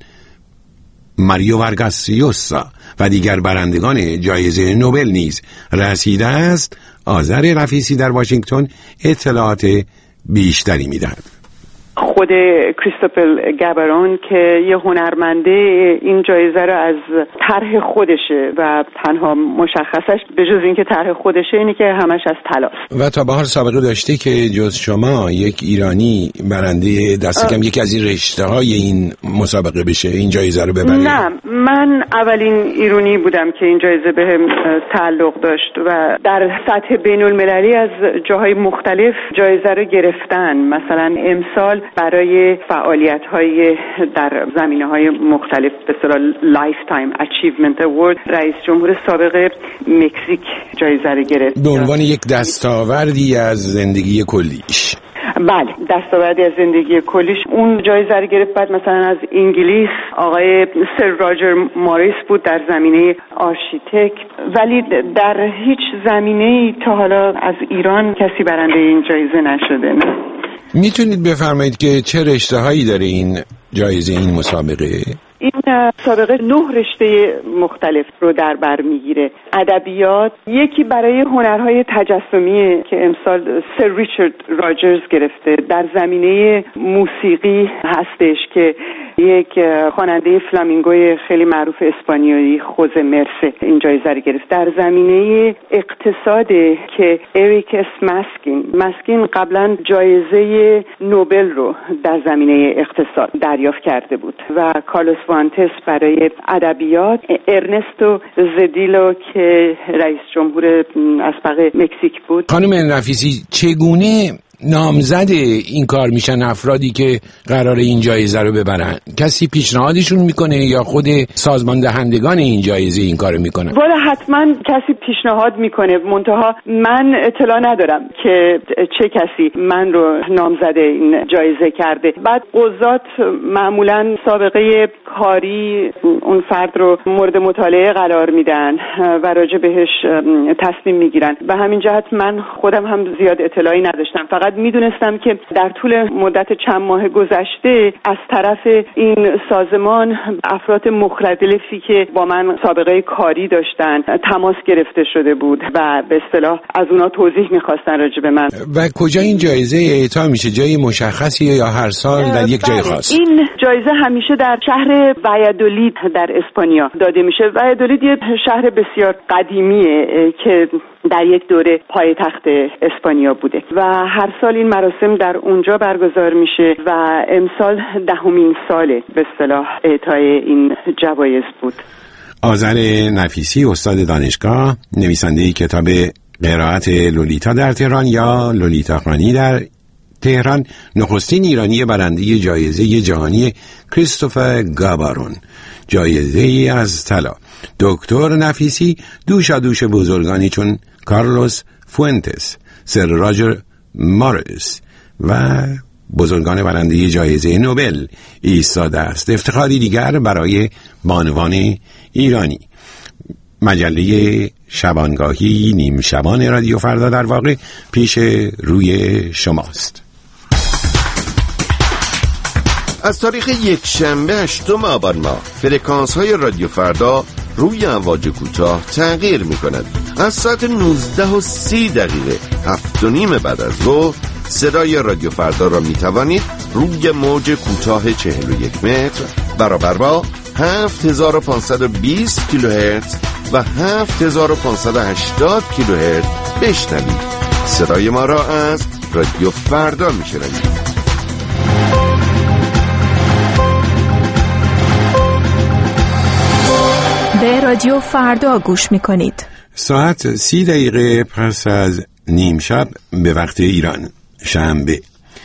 ماریو وارگاس یوسا و دیگر برندگان جایزه نوبل نیز رسیده است، آذر نفیسی در واشنگتن اطلاعات بیشتری می‌دهد. خود کریستوفر گابرون که یه هنرمنده این جایزه رو از طرح خودشه و تنها مشخصش به جز این که طرح خودشه اینه که همش از طلاست. و تا به حال سابقه داشته که جز شما یک ایرانی برنده دست کم یکی از این رشته‌های این مسابقه بشه، این جایزه رو ببره؟ نه، من اولین ایرانی بودم که این جایزه بهم تعلق داشت و در سطح بین‌المللی از جاهای مختلف جایزه رو گرفتن. مثلا امسال برای فعالیت‌های در زمینه‌های مختلف به اصطلاح لایف‌تایم اچیومنت اوارد رئیس جمهور سابق مکزیک جایزه رو گرفت به عنوان یک دستاوردی از زندگی کلیش. بله، دستاوردی از زندگی کلیش اون جایزه رو گرفت. بعد مثلا از انگلیس آقای سر راجر ماریس بود در زمینه آرشیتکت، ولی در هیچ زمینه‌ای تا حالا از ایران کسی برنده این جایزه نشده. نه. میتونید بفرمایید که چه رشته‌هایی داره این جایزه، این مسابقه؟ این مسابقه 9 رشته مختلف رو در بر میگیره. ادبیات، یکی برای هنرهای تجسمی که امسال سر ریچارد راجرز گرفته. در زمینه موسیقی هستش که یک خواننده فلامینگوی خیلی معروف اسپانیایی خوزه مرسه این جایزه رو گرفت. در زمینه اقتصاد که اریک اس مسکین قبلا جایزه نوبل رو در زمینه اقتصاد دریافت کرده بود و کارلوس فوئنتس برای ادبیات، ارنستو زدیلو که رئیس جمهور اسبق مکزیک بود. خانم نفیسی، چگونه نامزد این کار میشن افرادی که قرار این جایزه رو ببرن؟ کسی پیشنهادشون میکنه یا خود سازمان دهندگان این جایزه این کارو میکنن؟ والا حتما کسی پیشنهاد میکنه، منتها من اطلاع ندارم که چه کسی من رو نامزد این جایزه کرده. بعد قضات معمولا سابقه کاری اون فرد رو مورد مطالعه قرار میدن و راجع بهش تصمیم میگیرن. به همین جهت من خودم هم زیاد اطلاعی نداشتم، فقط میدونستم که در طول مدت چند ماه گذشته از طرف این سازمان افراد مختلفی که با من سابقه کاری داشتن تماس گرفته شده بود و به اصطلاح از اونا توضیح میخواستن راجع به من. و کجا این جایزه اعطا میشه؟ جای مشخصی یا هر سال در یک جای خاص؟ این جایزه همیشه در شهر وایادولید در اسپانیا داده میشه. وایادولید یه شهر بسیار قدیمیه که در یک دوره پایتخت اسپانیا بوده و هر سال این مراسم در اونجا برگزار میشه و امسال 10مین ساله به اصطلاح اعطای این جوایز بود. آذر نفیسی استاد دانشگاه، نویسنده کتاب قرائت لولیتا در تهران یا لولیتاخانی در تهران، نخستین ایرانی برنده جایزه جهانی کریستوفر گابرون، جایزه از طلا. دکتر نفیسی دوش بزرگانی چون کارلوس فوئنتس، سر راجر ماریس و بزرگان برنده جایزه نوبل ایستاده است. افتخاری دیگر برای بانوان ایرانی. مجله شبانگاهی نیم شبان رادیو فردا در واقع پیش روی شماست. از تاریخ یک شنبه 8 آبان ماه فرکانس های رادیو فردا روی امواج کوتاه تغییر می کند. از ساعت 19:30 7:30 بعد از ظهر صدای رادیو فردا را می توانید روی موج کوتاه 41 متر برابر با 7520 کیلوهرتز و 7580 کیلوهرتز بشنوید. صدای ما را از رادیو فردا می شنوید. به رادیو فردا گوش می کنید. ساعت 30 پس از نیم شب به وقت ایران، شنبه.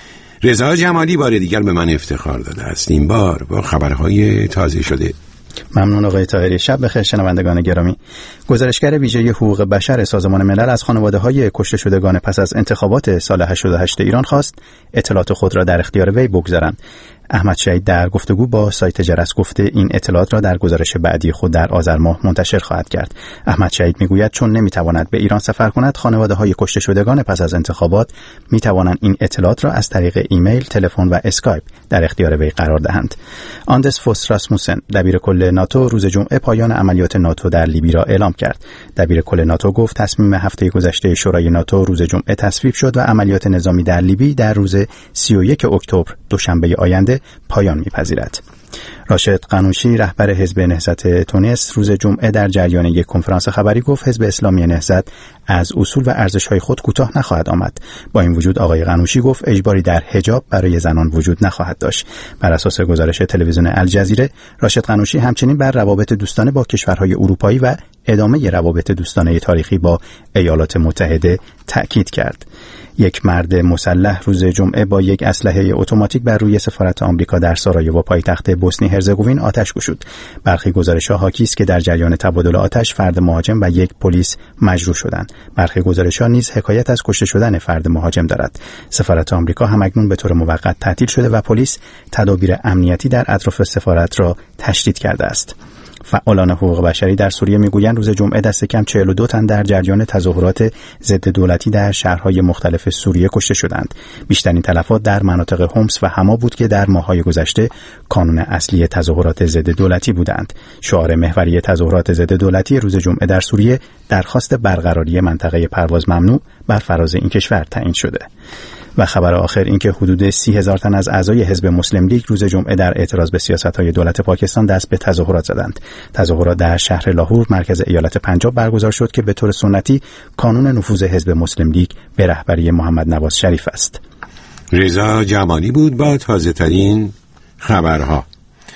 رضا جمالی بار دیگر به من افتخار داده است، این بار با خبرهای تازه شده. ممنون آقای طاهری. شب بخیر شنوندگان گرامی. گزارشگر ویژه حقوق بشر سازمان ملل از خانواده‌های کشته شدگان پس از انتخابات سال 88 ایران خواست اطلاعات خود را در اختیار وی بگذارند. احمد شهید در گفتگو با سایت جرس گفته این اطلاعات را در گزارش بعدی خود در آذر ماه منتشر خواهد کرد. احمد شهید میگوید چون نمیتواند به ایران سفر کند، خانواده‌های کشته شدگان پس از انتخابات میتوانند این اطلاعات را از طریق ایمیل، تلفن و اسکایپ در اختیار وی قرار دهند. آندرس فوس راسموسن، دبیرکل ناتو، روز جمعه پایان عملیات ناتو در لیبی را اعلام کرد. دبیرکل ناتو گفت تصمیم هفته گذشته شورای ناتو روز جمعه تصویب شد و عملیات نظامی در لیبی در روز 31 اکتبر دوشنبه آینده پایان می‌پذیرد. راشد قنوشی، رهبر حزب نهضت تونس، روز جمعه در جریان یک کنفرانس خبری گفت حزب اسلامی نهضت از اصول و ارزش‌های خود کوتاه نخواهد آمد. با این وجود آقای قنوشی گفت اجباری در حجاب برای زنان وجود نخواهد داشت. بر اساس گزارش تلویزیون الجزیره، راشد قنوشی همچنین بر روابط دوستانه با کشورهای اروپایی و ادامه روابط دوستانه تاریخی با ایالات متحده تأکید کرد. یک مرد مسلح روز جمعه با یک اسلحه اتوماتیک بر روی سفارت آمریکا در سارایوو پایتخت بوسنی هرزگوین آتش گشود. برخی گزارش‌ها حاکی است که در جریان تبادل آتش فرد مهاجم و یک پلیس مجروح شدند. برخی گزارش‌ها نیز حکایت از کشته شدن فرد مهاجم دارد. سفارت آمریکا همکنون به طور موقت تعطیل شده و پلیس تدابیر امنیتی در اطراف سفارت را تشدید کرده است. فعالان حقوق بشری در سوریه میگویند روز جمعه دست کم 42 تن در جریان تظاهرات ضد دولتی در شهرهای مختلف سوریه کشته شدند. بیشترین تلفات در مناطق حمص و حما بود که در ماه‌های گذشته کانون اصلی تظاهرات ضد دولتی بودند. شعار محوری تظاهرات ضد دولتی روز جمعه در سوریه درخواست برقراری منطقه پرواز ممنوع بر فراز این کشور تعیین شده. و خبر آخر این که حدود 30,000 تن از اعضای حزب مسلم لیگ روز جمعه در اعتراض به سیاست‌های دولت پاکستان دست به تظاهرات زدند. تظاهرات در شهر لاهور مرکز ایالت پنجاب برگزار شد که به طور سنتی کانون نفوذ حزب مسلم لیگ به رهبری محمد نواز شریف است. رضا جمالی بود با تازه‌ترین خبرها.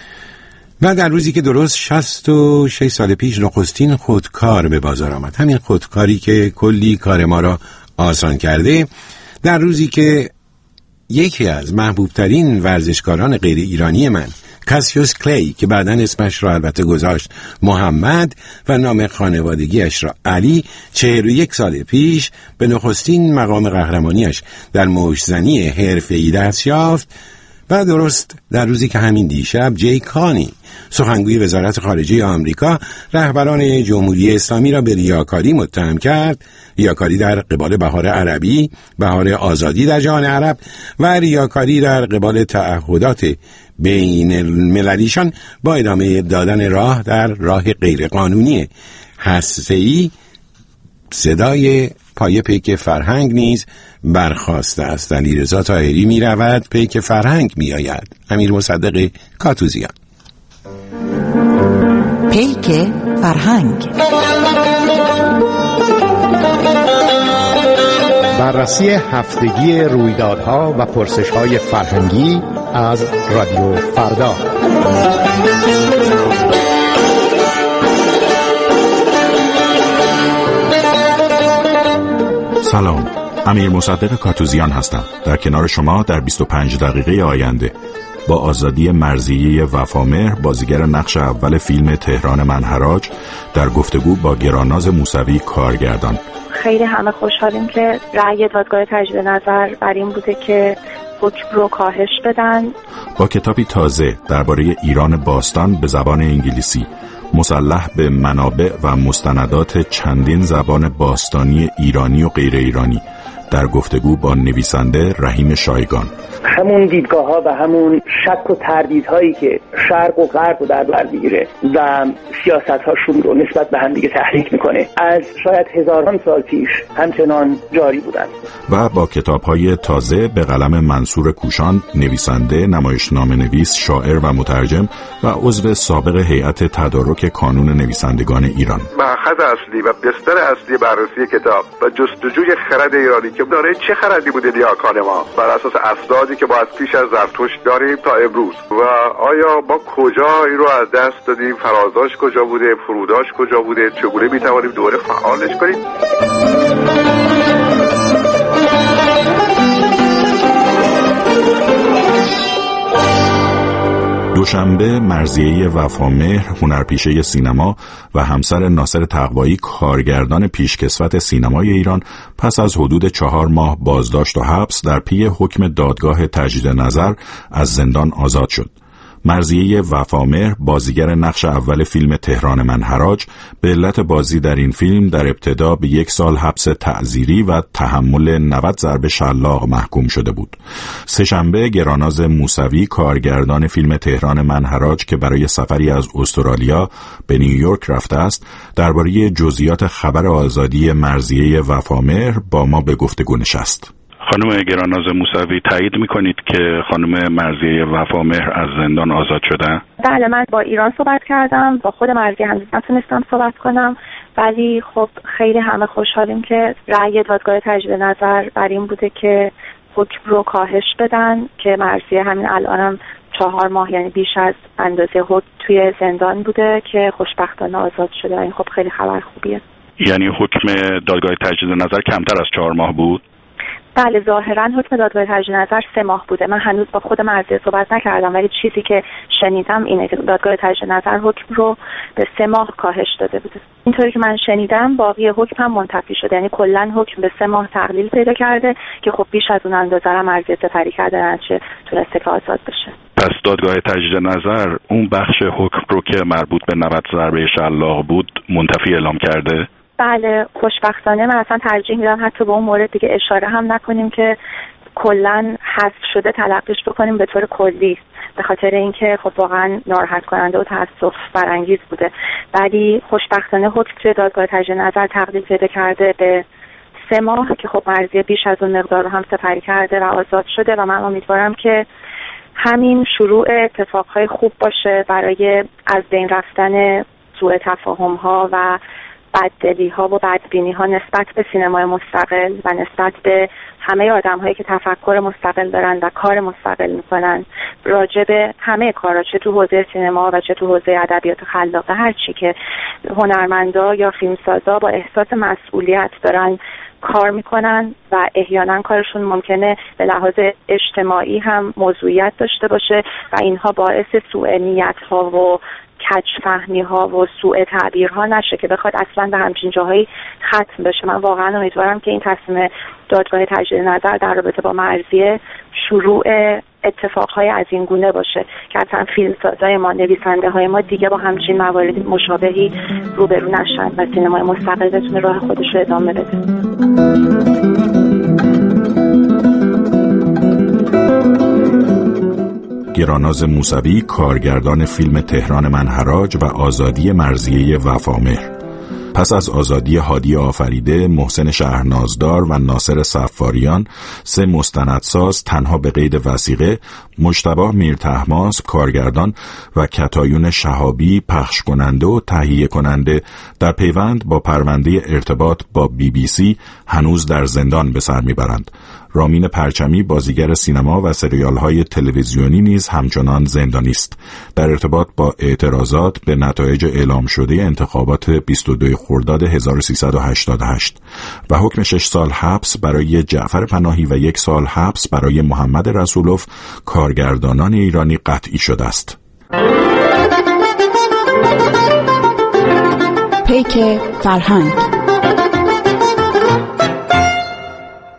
و در روزی که درست 66 سال پیش نخستین خودکار به بازار آمد، همین خودکاری که کلی کار ما را آسان کرده، در روزی که یکی از محبوبترین ورزشکاران غیر ایرانی من، کاسیوس کلی، که بعداً اسمش را البته گذاشت محمد و نام خانوادگیش را علی، 41 سال پیش به نخستین مقام قهرمانیش در موج‌زنی حرفه‌ای دست یافت، و درست در روزی که همین دیشب جی کانی، سخنگوی وزارت خارجه آمریکا، رهبران جمهوری اسلامی را به ریاکاری متهم کرد. ریاکاری در قبال بهار عربی، بهار آزادی در جهان عرب، و ریاکاری در قبال تعهدات بین المللیشان با ادامه دادن راه در راه غیرقانونی هسته‌ای. صدای پای پیک فرهنگ نیز برخاسته است. علیرضا طاهری می رود، پیک فرهنگ می آید. امیر مصدق کاتوزیان. پیک فرهنگ. بررسی هفتگی رویدادها و پرسش‌های فرهنگی از رادیو فردا. سلام، امیر مصدق کاتوزیان هستم. در کنار شما در 25 دقیقه آینده با آزادی مرضیه وفامهر، بازیگر نقش اول فیلم تهران منحراج، در گفتگو با گراناز موسوی کارگردان. خیلی همه خوشحالیم که رأی دادگاه تجدید نظر بر این بوده که حکم رو کاهش بدن. با کتابی تازه درباره ایران باستان به زبان انگلیسی، مسلح به منابع و مستندات چندین زبان باستانی ایرانی و غیر ایرانی، در گفتگو با نویسنده رحیم شایگان. همون دیدگاه‌ها و همون شک و تردیدهایی که شرق و غرب رو در بر میگیره و سیاست‌هاشون رو نسبت به هم دیگه تحریک میکنه، از شاید هزاران سال پیش همچنان جاری بودن. و با کتاب‌های تازه به قلم منصور کوشان، نویسنده، نمایشنامه‌نویس، شاعر و مترجم و عضو سابق هیئت تدارک کانون نویسندگان ایران. مأخذ اصلی و بستر اصلی بررسی کتاب و جستجوی خرد ایرانی که داره چه خردی بوده دیاکان ما بر اساس اسنادی که ما از پیش از زرتشت داریم تا امروز، و آیا ما کجا این رو از دست دادیم، فرازاش کجا بوده، فروداش کجا بوده، چگونه میتوانیم دوباره فعالش کنیم. دوشنبه مرضیه وفامهر، هنرپیشه سینما و همسر ناصر تقوایی، کارگردان پیشکسوت سینمای ایران، پس از حدود 4 ماه بازداشت و حبس در پی حکم دادگاه تجدید نظر از زندان آزاد شد. مرضیه وفامهر، بازیگر نقش اول فیلم تهران من حراج، به علت بازی در این فیلم در ابتدا به 1 سال حبس تعزیری و تحمل 90 ضرب شلاق محکوم شده بود. سه‌شنبه گراناز موسوی، کارگردان فیلم تهران من حراج که برای سفری از استرالیا به نیویورک رفته است، درباره جزئیات خبر آزادی مرضیه وفامهر با ما به گفتگو نشست. خانم گراناز موسوی، تایید میکنید که خانم مرضیه وفامهر از زندان آزاد شدن؟ بله، من با ایران صحبت کردم، با خود مرضیه هنوز نتونستم صحبت کنم، ولی خب خیلی همه خوشحالیم که رأی دادگاه تجدید نظر بر این بوده که حکم رو کاهش بدن، که مرضیه همین الانم 4 ماه یعنی بیش از اندازه حکم توی زندان بوده که خوشبختانه آزاد شده. این خب خیلی خبر خوبیه. یعنی حکم دادگاه تجدید نظر کمتر از 4 ماه بود؟ بله، ظاهرا حکم دادگاه تجدید نظر 3 ماه بوده. من هنوز با خود مرضیه صحبت نکردم، ولی چیزی که شنیدم اینه که دادگاه تجدید نظر حکم رو به 3 ماه کاهش داده بوده. اینطوری که من شنیدم باقی حکم هم منتفی شده، یعنی کلا حکم به 3 ماه تقلیل پیدا کرده که خب بیش از اون اندازه را مرضیه سپری کرده، نتیجه تونسته که آزاد بشه. پس دادگاه تجدید نظر اون بخش حکم رو که مربوط به 90 ضربه شلاق بود منتفی اعلام کرده؟ بله، خوشبختانه من اصلا ترجیح میدم حتی به اون مورد دیگه اشاره هم نکنیم که کلا حذف شده تلقیش بکنیم به طور کلی، به خاطر اینکه خب واقعا ناراحت کننده و تأسف برانگیز بوده. ولی خوشبختانه حکم توی دادگاه تجدید نظر تقلیل پیدا کرده به 3 ماه که خب مرضیه بیش از اون مقدار رو هم سپری کرده و آزاد شده و من امیدوارم که همین شروع اتفاقهای خوب باشه برای از بین رفتن سوء تفاهم‌ها و بددلی‌ها و بدبینی‌ها نسبت به سینمای مستقل و نسبت به همه آدم‌هایی که تفکر مستقل دارن و کار مستقل می‌کنن راجع به همه کارا، چه تو حوزه سینما و چه تو حوزه ادبیات خلاقه، هر چی که هنرمندا یا فیلمسازا با احساس مسئولیت دارن کار میکنن و احیانا کارشون ممکنه به لحاظ اجتماعی هم موضوعیت داشته باشه و اینها باعث سوء نیت‌ها و کج‌فهمی‌ها و سوء تعبیرها نشه که بخواد اصلا به همچین جاهایی ختم بشه. من واقعا امیدوارم که این تصمیم دادگاه تجدید نظر در رابطه با مرضیه شروع اتفاقهای از این گونه باشه که اصلا فیلمسازای ما، نویسنده های ما دیگه با همچین موارد مشابهی روبرو نشن و سینمای مستقل بتونه راه خودش رو ادامه بده. گراناز موسوی، کارگردان فیلم تهران من حراج و آزادی مرضیه وفامهر. پس از آزادی هادی آفریده، محسن شهرنازدار و ناصر صفاریان، 3 مستندساز تنها به قید وثیقه، مجتبی میرطهماسب کارگردان و کتایون شهابی پخش کننده و تهیه کننده در پیوند با پرونده ارتباط با BBC هنوز در زندان به سر میبرند. رامین پرچمی، بازیگر سینما و سریال‌های تلویزیونی نیز همچنان زندانی است در ارتباط با اعتراضات به نتایج اعلام شده انتخابات 22 خرداد 1388 و حکم 6 سال حبس برای جعفر پناهی و 1 سال حبس برای محمد رسولوف، کارگردانان ایرانی قطعی شده است. پیک فرهنگ.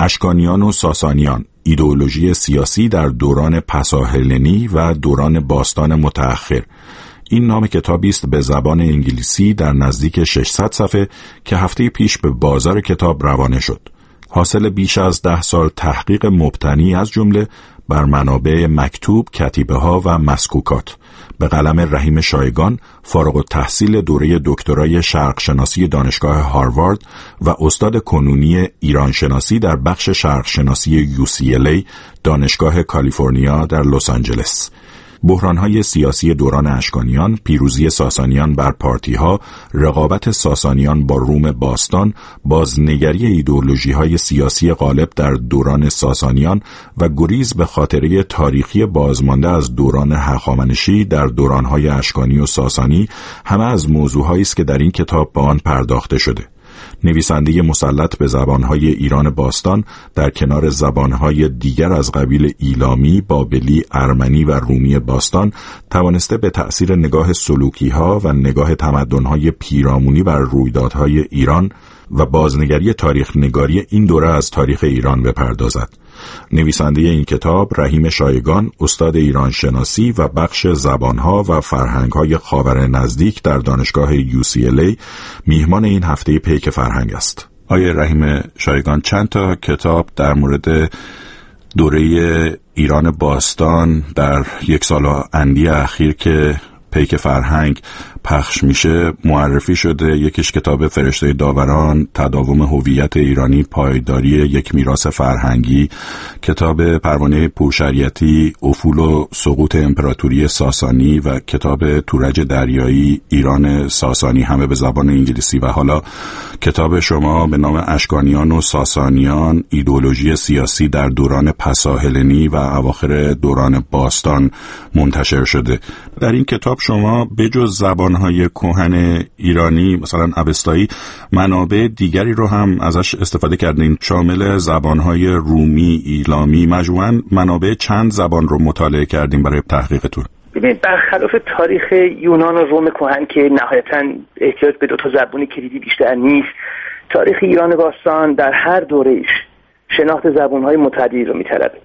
اشکانیان و ساسانیان، ایدئولوژی سیاسی در دوران پساهلنی و دوران باستان متأخر. این نام کتابی است به زبان انگلیسی در نزدیک 600 صفحه که هفته پیش به بازار کتاب روانه شد. حاصل بیش از 10 سال تحقیق مبتنی از جمله بر منابع مکتوب، کتیبه ها و مسکوکات، به قلم رحیم شایگان، فارغ التحصیل دوره دکترای شرق شناسی دانشگاه هاروارد و استاد کنونی ایران شناسی در بخش شرق شناسی UCLA دانشگاه کالیفرنیا در لس آنجلس. بحران‌های سیاسی دوران اشکانیان، پیروزی ساسانیان بر پارتی‌ها، رقابت ساسانیان با روم باستان، بازنگری ایدئولوژی‌های سیاسی غالب در دوران ساسانیان و گریز به خاطره تاریخی بازمانده از دوران هخامنشی در دوران‌های اشکانی و ساسانی همه از موضوعهایی است که در این کتاب به آن پرداخته شده. نویسنده مسلط به زبانهای ایران باستان در کنار زبانهای دیگر از قبیل ایلامی، بابلی، ارمنی و رومی باستان توانسته به تأثیر نگاه سلوکی‌ها و نگاه تمدن‌های پیرامونی بر رویدادهای ایران و بازنگری تاریخ نگاری این دوره از تاریخ ایران بپردازد. نویسنده این کتاب رحیم شایگان، استاد ایران شناسی و بخش زبانها و فرهنگهای خاور نزدیک در دانشگاه UCLA، میهمان این هفته پیک فرهنگ است. آیه رحیم شایگان، چند تا کتاب در مورد دوره ایران باستان در 1 سال اندی اخیر که پیک فرهنگ پخش میشه معرفی شده. یکیش کتاب فرشته داوران، تداوم هویت ایرانی، پایداری یک میراث فرهنگی، کتاب پروانه پورشریعتی، افول و سقوط امپراتوری ساسانی و کتاب تورج دریایی، ایران ساسانی، همه به زبان انگلیسی، و حالا کتاب شما به نام اشکانیان و ساسانیان، ایدئولوژی سیاسی در دوران پساهلنی و اواخر دوران باستان منتشر شده. در این کتاب شما بجز زبانهای کهن ایرانی مثلا اوستایی منابع دیگری رو هم ازش استفاده کردین، شامل زبانهای رومی، ایلامی، مجموعاً منابع چند زبان رو مطالعه کردین برای تحقیقتون؟ ببینید، برخلاف تاریخ یونان و روم کهن که نهایتاً احتیاج به 2 زبان کلیدی بیشتر نیست، تاریخ ایران باستان در هر دوره‌ایش شناخت زبانهای متعددی رو می‌طلبه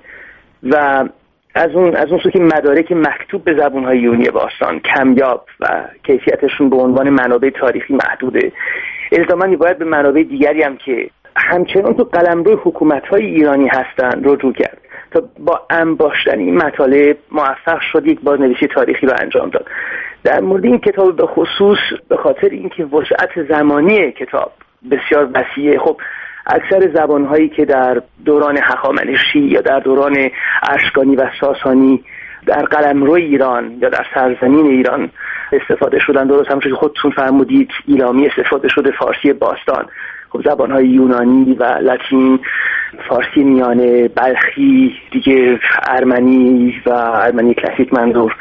و از اون سو که مدارک مکتوب به زبان‌های یونانی باستان کمیاب و کیفیتشون به عنوان منابع تاریخی محدوده، الزاماً باید به منابع دیگری هم که همچنان تو قلمرو حکومت‌های ایرانی هستن رجوع کرد تا با انباشتن این مطالب موفق شد یک بازنویسی تاریخی رو انجام داد. در مورد این کتاب به خصوص به خاطر اینکه وسعت زمانی کتاب بسیار وسیعه، خب اکثر زبانهایی که در دوران هخامنشی یا در دوران اشکانی و ساسانی در قلمرو ایران یا در سرزمین ایران استفاده شدن، درست همونجوری که خودتون فرمودید ایلامی استفاده شده، فارسی باستان، خب زبانهای یونانی و لاتین، فارسی میانه، بلخی دیگه، ارمنی و ارمنی کلاسیک منظور،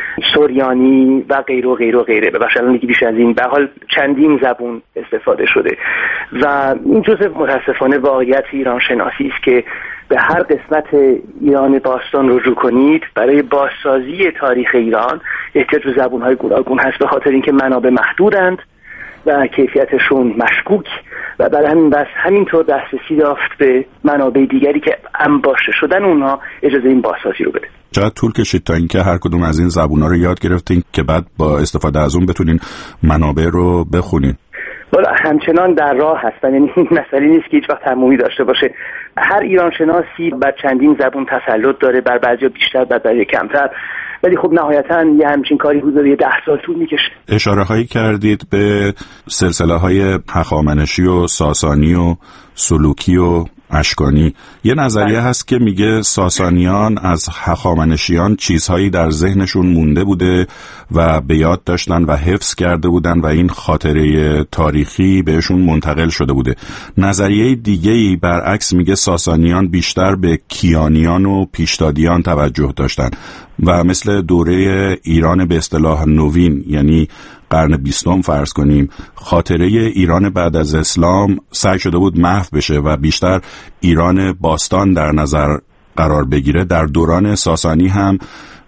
سوریانی و غیره و غیره و غیره. ببخشید الان دیگه بیش از این به حال چندین زبون استفاده شده و این جزء متاسفانه واقعیت ایران شناسی است که به هر قسمت ایران باستان رجوع کنید برای بازسازی تاریخ ایران احتیاج به زبون‌های گوناگون هست، به خاطر اینکه منابع محدودند و کیفیتشون مشکوک و برای همین بس همینطور دسترسی یافت به منابع دیگری که انباشته شدن اونها اجازه این بازسازی رو بده. چقدر طول کشید تا اینکه هر کدوم از این زبونا رو یاد گرفتین که بعد با استفاده از اون بتونین منابع رو بخونین؟ والا همچنان در راه هستن، یعنی این مسئله نیست که هیچ وقت تمومی داشته باشه. هر ایران شناسی بر چندین زبون تسلط داره، بر بعضیا بیشتر، بر بعضیا کمتر، ولی خب نهایتاً یه همچین کاری حدود 10 سال طول میکشه. اشاره هایی کردید به سلسله های هخامنشی و ساسانی و سلوکی و اشکانی. یه نظریه هست که میگه ساسانیان از هخامنشیان چیزهایی در ذهنشون مونده بوده و به یاد داشتن و حفظ کرده بودن و این خاطره تاریخی بهشون منتقل شده بوده. نظریه دیگه‌ای برعکس میگه ساسانیان بیشتر به کیانیان و پیشدادیان توجه داشتن و مثل دوره ایران به اصطلاح نوین، یعنی قرن 20 فرض کنیم، خاطره ایران بعد از اسلام سعی شده بود محو بشه و بیشتر ایران باستان در نظر قرار بگیره. در دوران ساسانی هم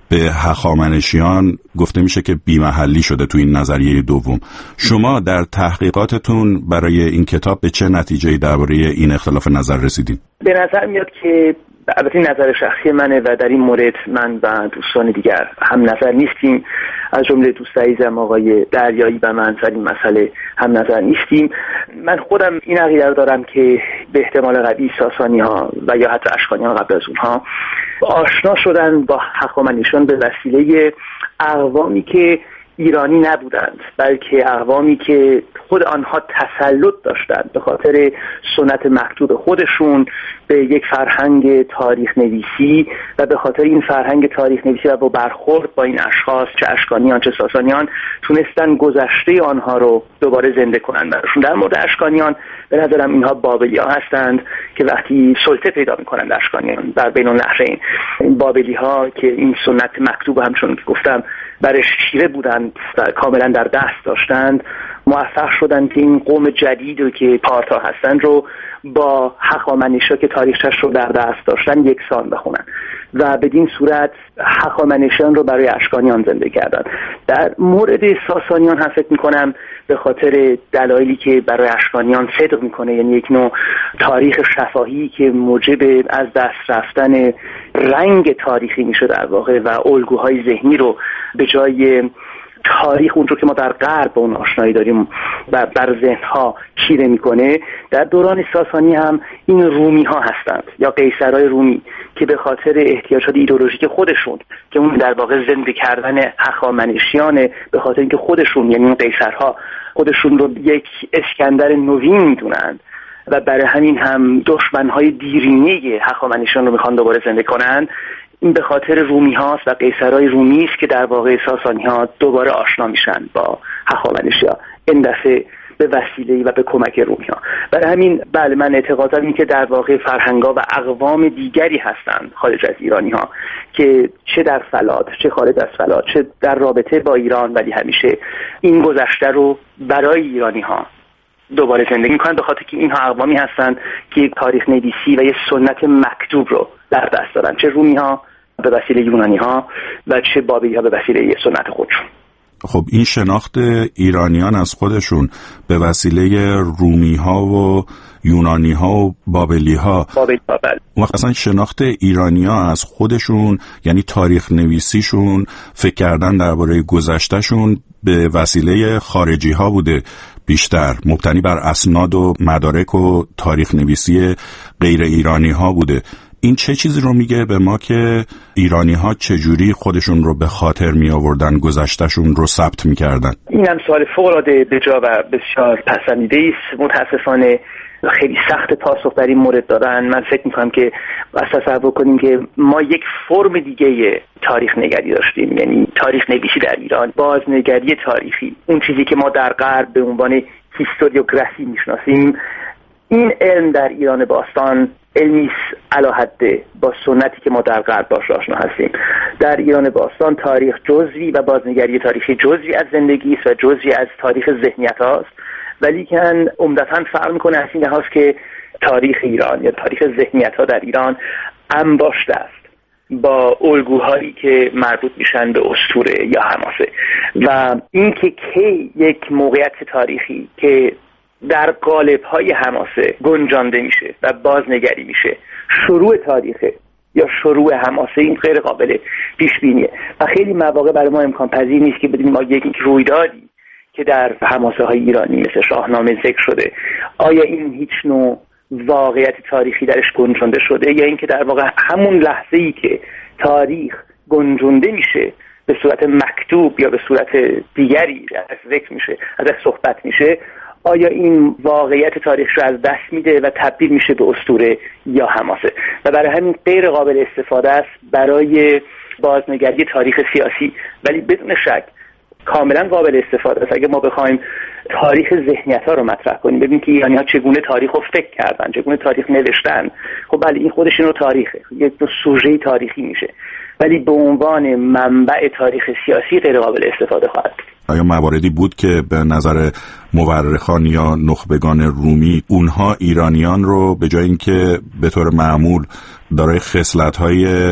به هخامنشیان گفته میشه که بی‌محلی شده تو این نظریه دوم. شما در تحقیقاتتون برای این کتاب به چه نتیجه‌ای درباره این اختلاف نظر رسیدین؟ به نظر میاد که البته نظر شخصی منه و در این مورد من و دوستان دیگر هم نظر نیستیم، از جمله دوست عزیزم آقای دریایی و من در این مسئله هم نظر نیستیم. من خودم این عقیده دارم که به احتمال قوی ساسانی‌ها و یا حتی اشکانیان قبل از اونها آشنا شدن با هخامنشیان به وسیله اقوامی که ایرانی نبودند، بلکه اقوامی که خود آنها تسلط داشتند به خاطر سنت مکتوب خودشون به یک فرهنگ تاریخ نویسی و به خاطر این فرهنگ تاریخ نویسی و با برخورد با این اشخاص چه اشکانیان چه ساسانیان تونستن گذشته آنها رو دوباره زنده کنند براشون. در مورد اشکانیان به نظرم اینها بابلی ها هستند که وقتی سلطه پیدا میکنند اشکانیان در بین النهرین، این بابلی ها که این سنت مکتوب همچون که گفتم برش چیره بودند و کاملا در دست داشتند، موفق شدند که این قوم جدیدی که پارتا هستند رو با هخامنشیان که تاریخش رو در دست داشتن یکسان بخونن و بدین صورت هخامنشیان رو برای اشکانیان زنده کردن. در مورد ساسانیان هم فکر میکنم به خاطر دلایلی که برای اشکانیان صدق میکنه، یعنی یک نوع تاریخ شفاهی که موجب از دست رفتن رنگ تاریخی میشه در واقع و الگوهای ذهنی رو به جای تاریخ اونجور که ما در غرب با اون آشنایی داریم و بر ذهنها چیره میکنه. در دوران ساسانی هم این رومی ها هستند یا قیصرهای رومی که به خاطر احتیاجات ایدئولوژیک خودشون که اون در واقع زنده کردن هخامنشیانه، به خاطر اینکه خودشون یعنی اون قیصرها خودشون رو یک اسکندر نوین میدونند و برای همین هم دشمنهای دیرینه هخامنشیان رو میخوان دوباره زنده کنن، این به خاطر رومی هاست و قیصرهای رومی است که در واقع ساسانی ها دوباره آشنا میشن با هخامنشیان، این دفعه به وسیله و به کمک رومی ها. برای همین بله من اعتقادم این که در واقع فرهنگا و اقوام دیگری هستند خارج از ایرانی ها که چه در فلات چه خارج از فلات چه در رابطه با ایران، ولی همیشه این گذشته رو برای ایرانی ها دوباره زندگی میکنن، به خاطر که اینها اقوامی هستند که یک تاریخ نویسی و یک سنت مکتوب رو در دست دارن، چه رومی ها به وسیله یونانی ها و چه بابلی ها به وسیله سنت خودشون. خب این شناخت ایرانیان از خودشون به وسیله رومی ها و یونانی ها و بابلی ها وقت اصلا شناخت ایرانیان از خودشون یعنی تاریخ نویسیشون فکر کردن درباره گذشتهشون به وسیله خارجی ها بوده، بیشتر مبتنی بر اسناد و مدارک و تاریخ نویسی غیر ایرانی ها بوده. این چه چیزی رو میگه به ما که ایرانی ها چجوری خودشون رو به خاطر می آوردن، گذشتهشون رو ثبت میکردن؟ اینم سوال فوق‌العاده بجا و بسیار پسندیده است. متاسفانه خیلی سخت پاسخ در این مورد دادن. من فکر میکنم که تصور کنیم که ما یک فرم دیگه تاریخ نگاری داشتیم، یعنی تاریخ نویسی در ایران، بازنگری تاریخی، اون چیزی که ما در غرب به عنوان هیستوریوگرافی میشناسیم. این علم در ایران باستان علمی علی حد با سنتی که ما در غرب باش آشنا هستیم. در ایران باستان تاریخ جزئی و بازنگری تاریخی جزئی از زندگی است و جزئی از تاریخ ذهنیت هاست، ولی که عمدتاً فرق میکنه از این لحاظ که تاریخ ایران یا تاریخ ذهنیت ها در ایران انباشته است با الگوهایی که مربوط میشن به اسطوره یا حماسه و اینکه کی یک موقعیت تاریخی که در قالب‌های حماسه گنجانده میشه و بازنگری میشه شروع تاریخه یا شروع حماسه، این غیر قابل پیش بینیه و خیلی مواقع برای ما امکان پذیر نیست که بدونیم ما یک رویدادی که در حماسه های ایرانی مثل شاهنامه ذکر شده آیا این هیچ نوع واقعیت تاریخی درش گنجانده شده یا اینکه در واقع همون لحظه‌ای که تاریخ گنجانده میشه به صورت مکتوب یا به صورت دیگری از ذکر میشه، ازش صحبت میشه، آیا این واقعیت تاریخ رو از دست میده و تبدیل میشه به اسطوره یا حماسه و برای همین غیر قابل استفاده است برای بازنگری تاریخ سیاسی، ولی بدون شک کاملا قابل استفاده است اگه ما بخوایم تاریخ ذهنیت ها رو مطرح کنیم، ببینیم که ایرانی ها چگونه تاریخ رو فکر کردن، چگونه تاریخ نوشتن. خب بله این خودش اینو تاریخه، یک دو سوژه تاریخی میشه، ولی به عنوان منبع تاریخ سیاسی غیر قابل استفاده خواهد. آیا مواردی بود که به نظر مورخان یا نخبگان رومی اونها ایرانیان رو به جای اینکه به طور معمول دارای خصلت‌های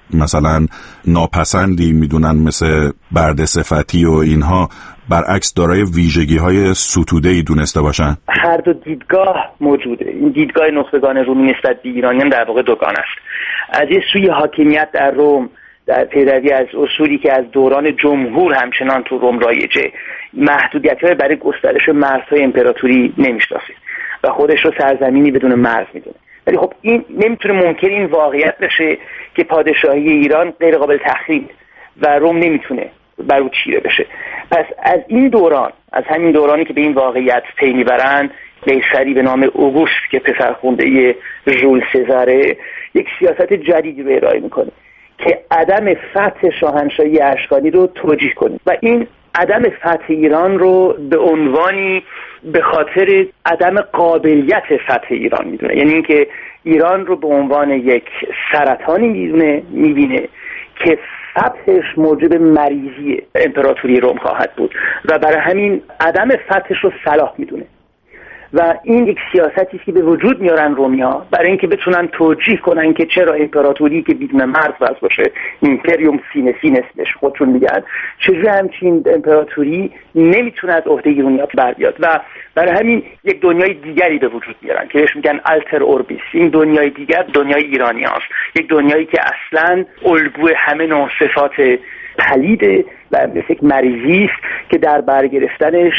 مثلا ناپسندی میدونن مثل برد صفتی و اینها، برعکس دارای ویژگی‌های ستوده‌ای دونسته باشن؟ هر دو دیدگاه موجوده. این دیدگاه نخبگان رومی نسبت به ایرانیان در واقع دوگانه است. از یه سوی حاکمیت در روم در پیروی از اصولی که از دوران جمهور همچنان تو روم رایجه، محدودیت‌های برای گسترش مرزهای امپراتوری نمی‌شناسه و خودش رو سرزمینی بدون مرز می‌دونه. ولی خب این نمیتونه منکر این واقعیت بشه که پادشاهی ایران غیر قابل تخریب و روم نمیتونه بر او چیره بشه. پس از این دوران، از همین دورانی که به این واقعیت پی میبرن، قیصری به نام اوگوست که پسرخونده ژول سزاره یک سیاست جدیدی رو ارائه میکنه که عدم فتح شاهنشاهی اشکانی رو توجیه کنه و این عدم فتح ایران رو به عنوانی به خاطر عدم قابلیت فتح ایران میدونه، یعنی اینکه ایران رو به عنوان یک سرطانی میبینه که فتحش موجب مریضی امپراتوری روم خواهد بود و برای همین عدم فتحش رو صلاح میدونه و این یک سیاستی است که به وجود میارن رومی‌ها برای اینکه بتونن توجیه کنن که چرا امپراتوری که بدون مرز باشه، ایمپریوم سینس بهش خودشون میگن، چجوری همچین امپراتوری نمیتونه از عهده ایرانی‌ها بر بیاد و برای همین یک دنیای دیگری به وجود میارن که بهش میگن التر اوربیس. این دنیای دیگر دنیای ایرانیاست، یک دنیایی که اصلاً الگوی همه نوع صفات پلیده و مثل یک مریضی است که در برگرفتنش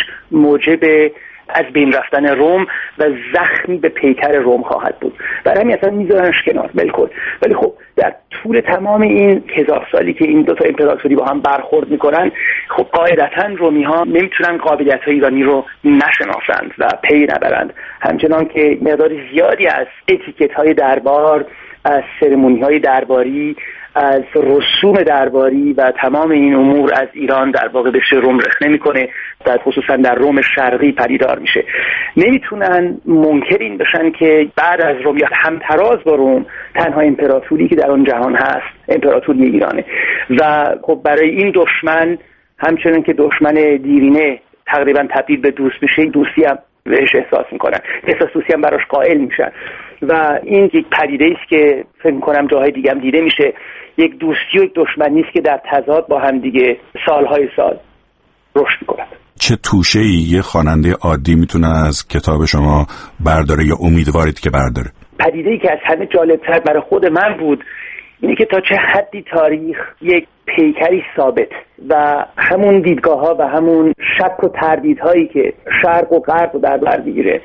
موجب از بین رفتن روم و زخمی به پیکر روم خواهد بود. برای همین اصلا میذارنش کنار بالکل. ولی خب در طول تمام این 1000 سالی که این دو تا امپراتوری با هم برخورد میکنن، خب قاعدتاً رومی ها نمیتونن قابلیت های ایرانی رو نشناسند و پی نبرند، همچنان که مقدار زیادی از اتیکت های دربار، از سرمونی های درباری، از رسوم درباری و تمام این امور از ایران در واقع به روم رخنه میکنه، در خصوصا در روم شرقی پدیدار میشه. نمیتونن منکر این بشن که بعد از روم یا همتراز با روم تنها امپراتوری که در اون جهان هست امپراتوری ایرانه و خب برای این دشمن، همچنان که دشمن دیرینه تقریبا تبدیل به دوست میشه، دوستی هم بهش احساس میکنن، احساس دوستی هم براش قائل میشن و این یک پدیده است که فکر میکنم جاهای دیگه هم دیده میشه. یک دوستی و یک دشمنی است که در تضاد با هم دیگه سالهای سال رشد میکنند. چه توشه‌ای یه خواننده عادی میتونه از کتاب شما برداره یا امیدوارید که برداره؟ پدیده‌ای که از همه جالبتر برای خود من بود اینه که تا چه حدی تاریخ یک پیکری ثابت و همون دیدگاه‌ها و همون شک و تردیدهایی که شرق و غرب رو در بر میگیره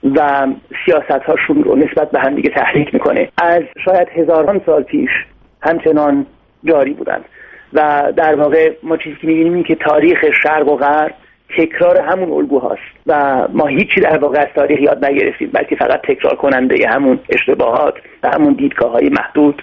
و سیاست‌هاشون رو نسبت به هم دیگه تحریک میکنه، از شاید هزاران سال پیش همچنان جاری بودند و در واقع ما چیزی که می‌بینیم این که تاریخ شرق و غرب تکرار همون الگوهاست و ما هیچی در واقع از تاریخ یاد نگرفتیم، بلکه فقط تکرار کننده همون اشتباهات و همون دیدگاه‌های محدود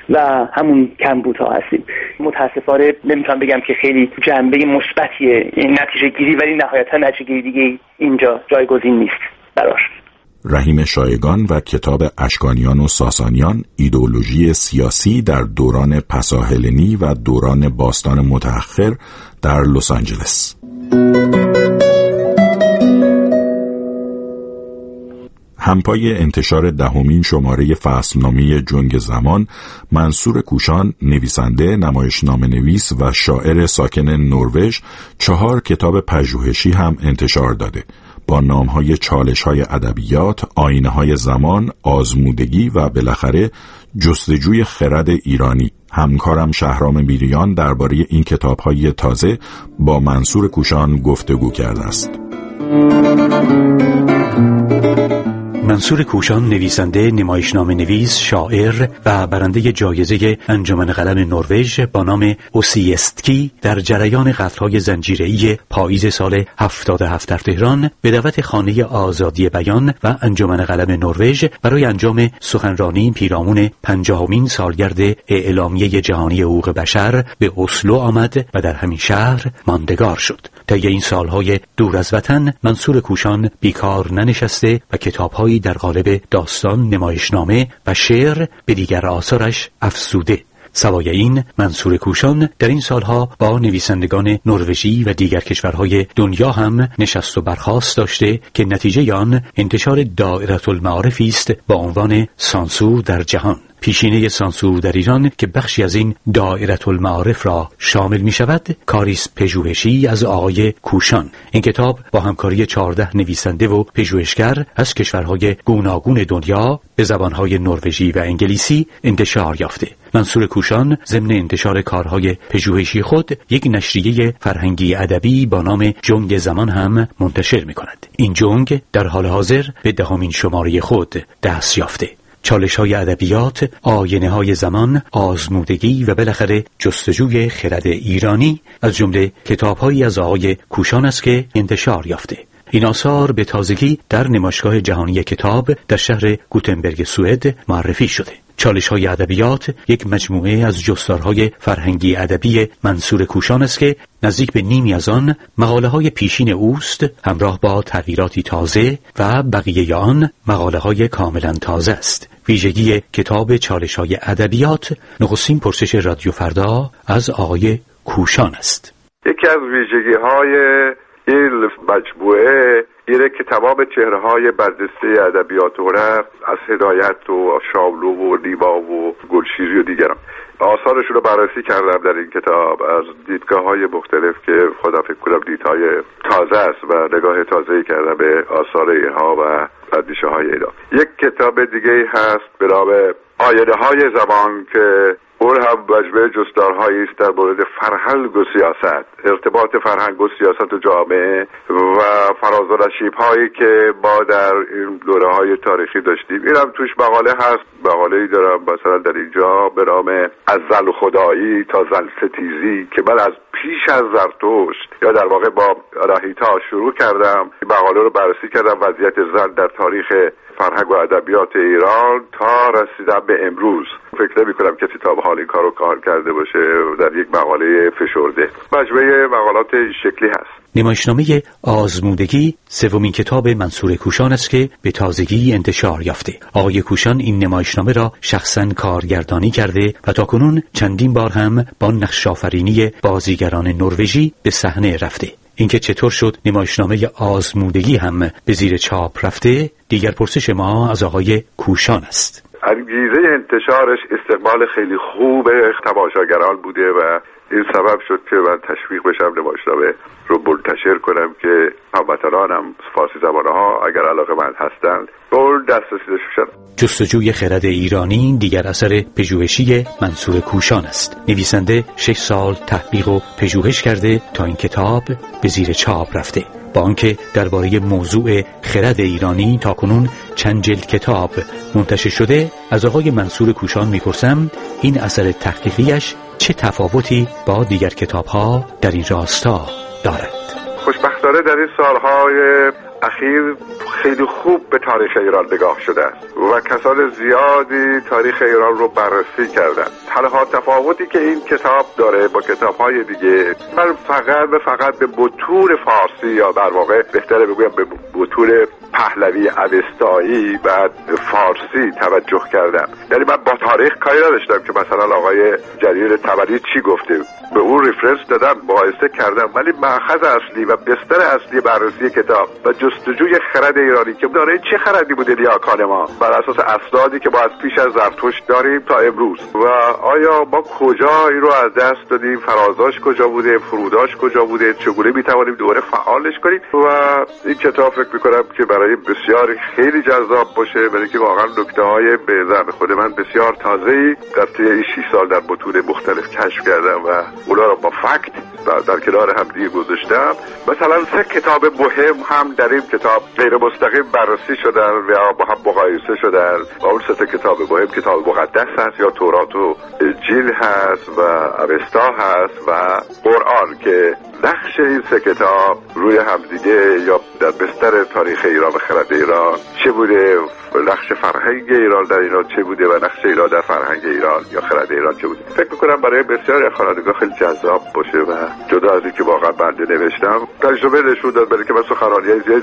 و همون کمبودها هستیم. متاسفانه نمیتونم بگم که خیلی جنبه مثبتیه این نتیجه گیری، ولی نهایتا نتیجه گیری دیگه اینجا جایگزین نیست براش. رحیم شایگان و کتاب اشکانیان و ساسانیان، ایدئولوژی سیاسی در دوران پساهلنی و دوران باستان متأخر در لس آنجلس. همپای انتشار 10مین شماره فصلنامه جنگ زمان، منصور کوشان، نویسنده، نمایشنامه‌نویس و شاعر ساکن نروژ، 4 کتاب پژوهشی هم انتشار داده با نام‌های چالش‌های ادبیات، آینه‌های زمان، آزمودگی و بالاخره جستجوی خرد ایرانی. همکارم شهرام بیریان درباره این کتاب‌های تازه با منصور کوشان گفتگو کرده است. منصور کوشان نویسنده، نمایشنامه‌نویس، شاعر و برنده جایزه انجمن قلم نروژ با نام اوسیستکی در جریان قتل‌های زنجیره‌ای پاییز سال 77 در تهران به دعوت خانه آزادی بیان و انجمن قلم نروژ برای انجام سخنرانی پیرامون 50مین سالگرد اعلامیه جهانی حقوق بشر به اسلو آمد و در همین شهر ماندگار شد. طی این سالهای دور از وطن منصور کوشان بیکار ننشسته و کتاب‌هایی در قالب داستان، نمایشنامه و شعر به دیگر آثارش افزوده. سوای این، منصور کوشان در این سالها با نویسندگان نروژی و دیگر کشورهای دنیا هم نشست و برخاست داشته که نتیجه آن انتشار دائره المعارفی است با عنوان سانسور در جهان. پیشینه سانسور در ایران که بخشی از این دائره المعارف را شامل می شود، کاریست پژوهشی از آقای کوشان. این کتاب با همکاری 14 نویسنده و پژوهشگر از کشورهای گوناگون دنیا به زبانهای نروژی و انگلیسی انتشار یافته. منصور کوشان ضمن انتشار کارهای پژوهشی خود یک نشریه فرهنگی ادبی با نام جنگ زمان هم منتشر می کند. این جنگ در حال حاضر به 10مین شماره خود دست یافته. چالش‌های ادبیات، آینه‌های زمان، آزمودگی و بالاخره جستجوی خرد ایرانی از جمله کتاب‌هایی از آقای کوشان است که انتشار یافته. این آثار به تازگی در نمایشگاه جهانی کتاب در شهر گوتنبرگ سوئد معرفی شده. چالش‌های ادبیات یک مجموعه از جستارهای فرهنگی ادبی منصور کوشان است که نزدیک به نیمی از آن مقاله‌های پیشین اوست همراه با تغییراتی تازه و بقیه آن مقاله‌های کاملا تازه است. ویژگی کتاب چالش‌های ادبیات نخستین پرسش رادیو فردا از آقای کوشان است. یکی از ویژگی‌های این مجموعه اینه که تمام چهره‌های برجسته ادبیات هنر از هدایت و شاملو و نیما و گلشیری و دیگران آثارشون رو بررسی کردم در این کتاب از دیدگاه‌های مختلف که خودم فکر کنم دیدهای تازه است و نگاه تازه‌ای کردم به آثار اینها و اندیشه‌های اینا. یک کتاب دیگه هست به نام آینه‌های زمان که اون هم مجموعه جستارهایی است در مورد فرهنگ و سیاست، ارتباط فرهنگ و سیاست و جامعه و فراز و نشیب‌هایی که ما در این دوره‌های تاریخی داشتیم. این هم توش مقاله هست. مقاله‌ای دارم مثلا در اینجا به نام از زن خدایی تا زن ستیزی که من از پیش از زرتشت یا در واقع با راهیتا شروع کردم. این مقاله رو بررسی کردم، وضعیت زن در تاریخ فرهنگ و ادبیات ایران تا رسیدم به امروز. فکر نمی‌کنم کسی تا به حال این کارو کار کرده باشه در یک مقاله فشرده. مجموعه مقالات این شکلی هست. نمایشنامه آزمودگی سومین کتاب منصور کوشان است که به تازگی انتشار یافته. آقای کوشان این نمایشنامه را شخصاً کارگردانی کرده و تاکنون چندین بار هم با نقش‌آفرینی بازیگران نروژی به صحنه رفته. اینکه چطور شد نمایشنامه آزمودگی هم به زیر چاپ رفته دیگر پرسش ما از آقای کوشان است. انگیزه انتشارش استقبال خیلی خوب تماشاگران بوده و این سبب شد که من تشویق بشم نمایشنامه رو منتشر کنم که هموطنانم فارسی زبان‌ها اگر علاقه‌مند هستند به اون دسترسی داشته باشن. جستجوی خرد ایرانی دیگر اثر پژوهشی منصور کوشان است. نویسنده 6 سال تحقیق و پژوهش کرده تا این کتاب به زیر چاپ رفته. با آنکه درباره موضوع خرد ایرانی تاکنون چند جلد کتاب منتشر شده، از آقای منصور کوشان میپرسم این اثر تحقیقیش چه تفاوتی با دیگر کتاب‌ها در این راستا دارد؟ خوشبختانه در این سالهای اخیر خیلی خوب به تاریخ ایران نگاه شده است و کسان زیادی تاریخ ایران رو بررسی کردند. تنها تفاوتی که این کتاب داره با کتاب‌های دیگه، من فقط به متون فارسی یا در واقع بهتره بگویم به متون پهلوی اوستایی و فارسی توجه کردم. یعنی من با تاریخ کاری نداشتم که مثلا آقای جلیل طبری چی گفته، به اون ریفرنس دادم، مقایسه کردم، ولی مأخذ اصلی و بستر اصلی بررسی کتاب و جستجوی خرد ایرانی که داره چه خردی بوده نیاکان ما بر اساس اسنادی که ما از پیش از زرتشت داریم تا امروز و آیا ما کجا این رو از دست دادیم، فرازاش کجا بوده، فروداش کجا بوده، چگونه میتوانیم دوباره فعالش کنیم. و این کتاب فکر میکنم که برای بسیاری خیلی جذاب باشه، برای که واقعا نکته‌های به ذهن خود من بسیار تازه‌ای در طی این 6 سال در متون مختلف کشف کردم و اونا رو با فکت در کنار هم دیگه گذاشتم. مثلا 3 کتاب مهم هم در این کتاب غیر مستقیم بررسی شدن و با هم مقایسه شدن. و اون 3 کتاب مهم کتاب مقدس هست یا تورات و انجیل هست و اوستا هست و قرآن که نقش این 3 کتاب روی همدیگه یا در بستر تاریخ ایران و خرد ایران چه بوده، نقش فرهنگ ایران در ایران چه بوده و نقش ایران در فرهنگ ایران یا خرد ایران چه بوده. فکر میکنم برای بسیاری خوانندگان خیلی جذاب باشه و جدا از اینکه واقعا بنده نوشتم، تجربه نشون داد برای که من سخنرانی زیادی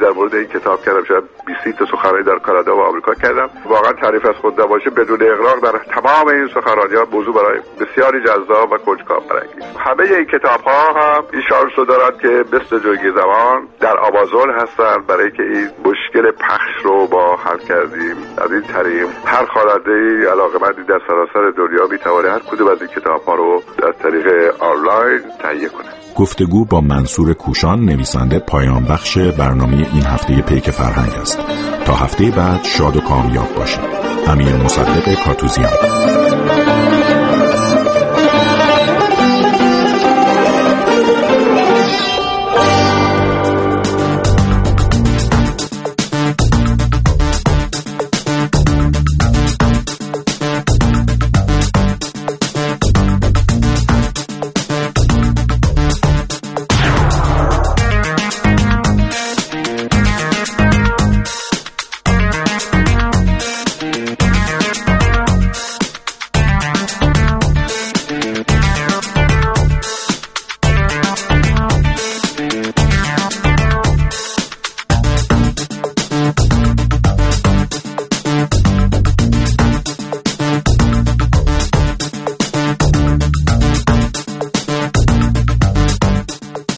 در مورد این کتاب کردم، شاید 20 تا سخنرانی در کانادا و آمریکا کردم. واقعا تعریف از خود نباشه، بدون اغراق در تمام این سخنرانی‌ها موضوع برای بسیاری جذاب و کنجکاو برانگیز. همه این کتاب‌ها هم این شانس رو دارند که مثل جویی زمان در آمازون هستن، برای که این مشکل پخش رو با حل کردیم. از این طریق هر خواننده‌ای علاقه‌مندی در سراسر دنیا می‌تونه هر کدوم از این کتاب‌ها رو از طریق آنلاین تهیه کنه. گفتگو با منصور کوشان، نویسنده پایان بخش برنامه این هفته پیک فرهنگ است. تا هفته بعد شاد و کامیاب باشید. امیر مصدق کاتوزیان.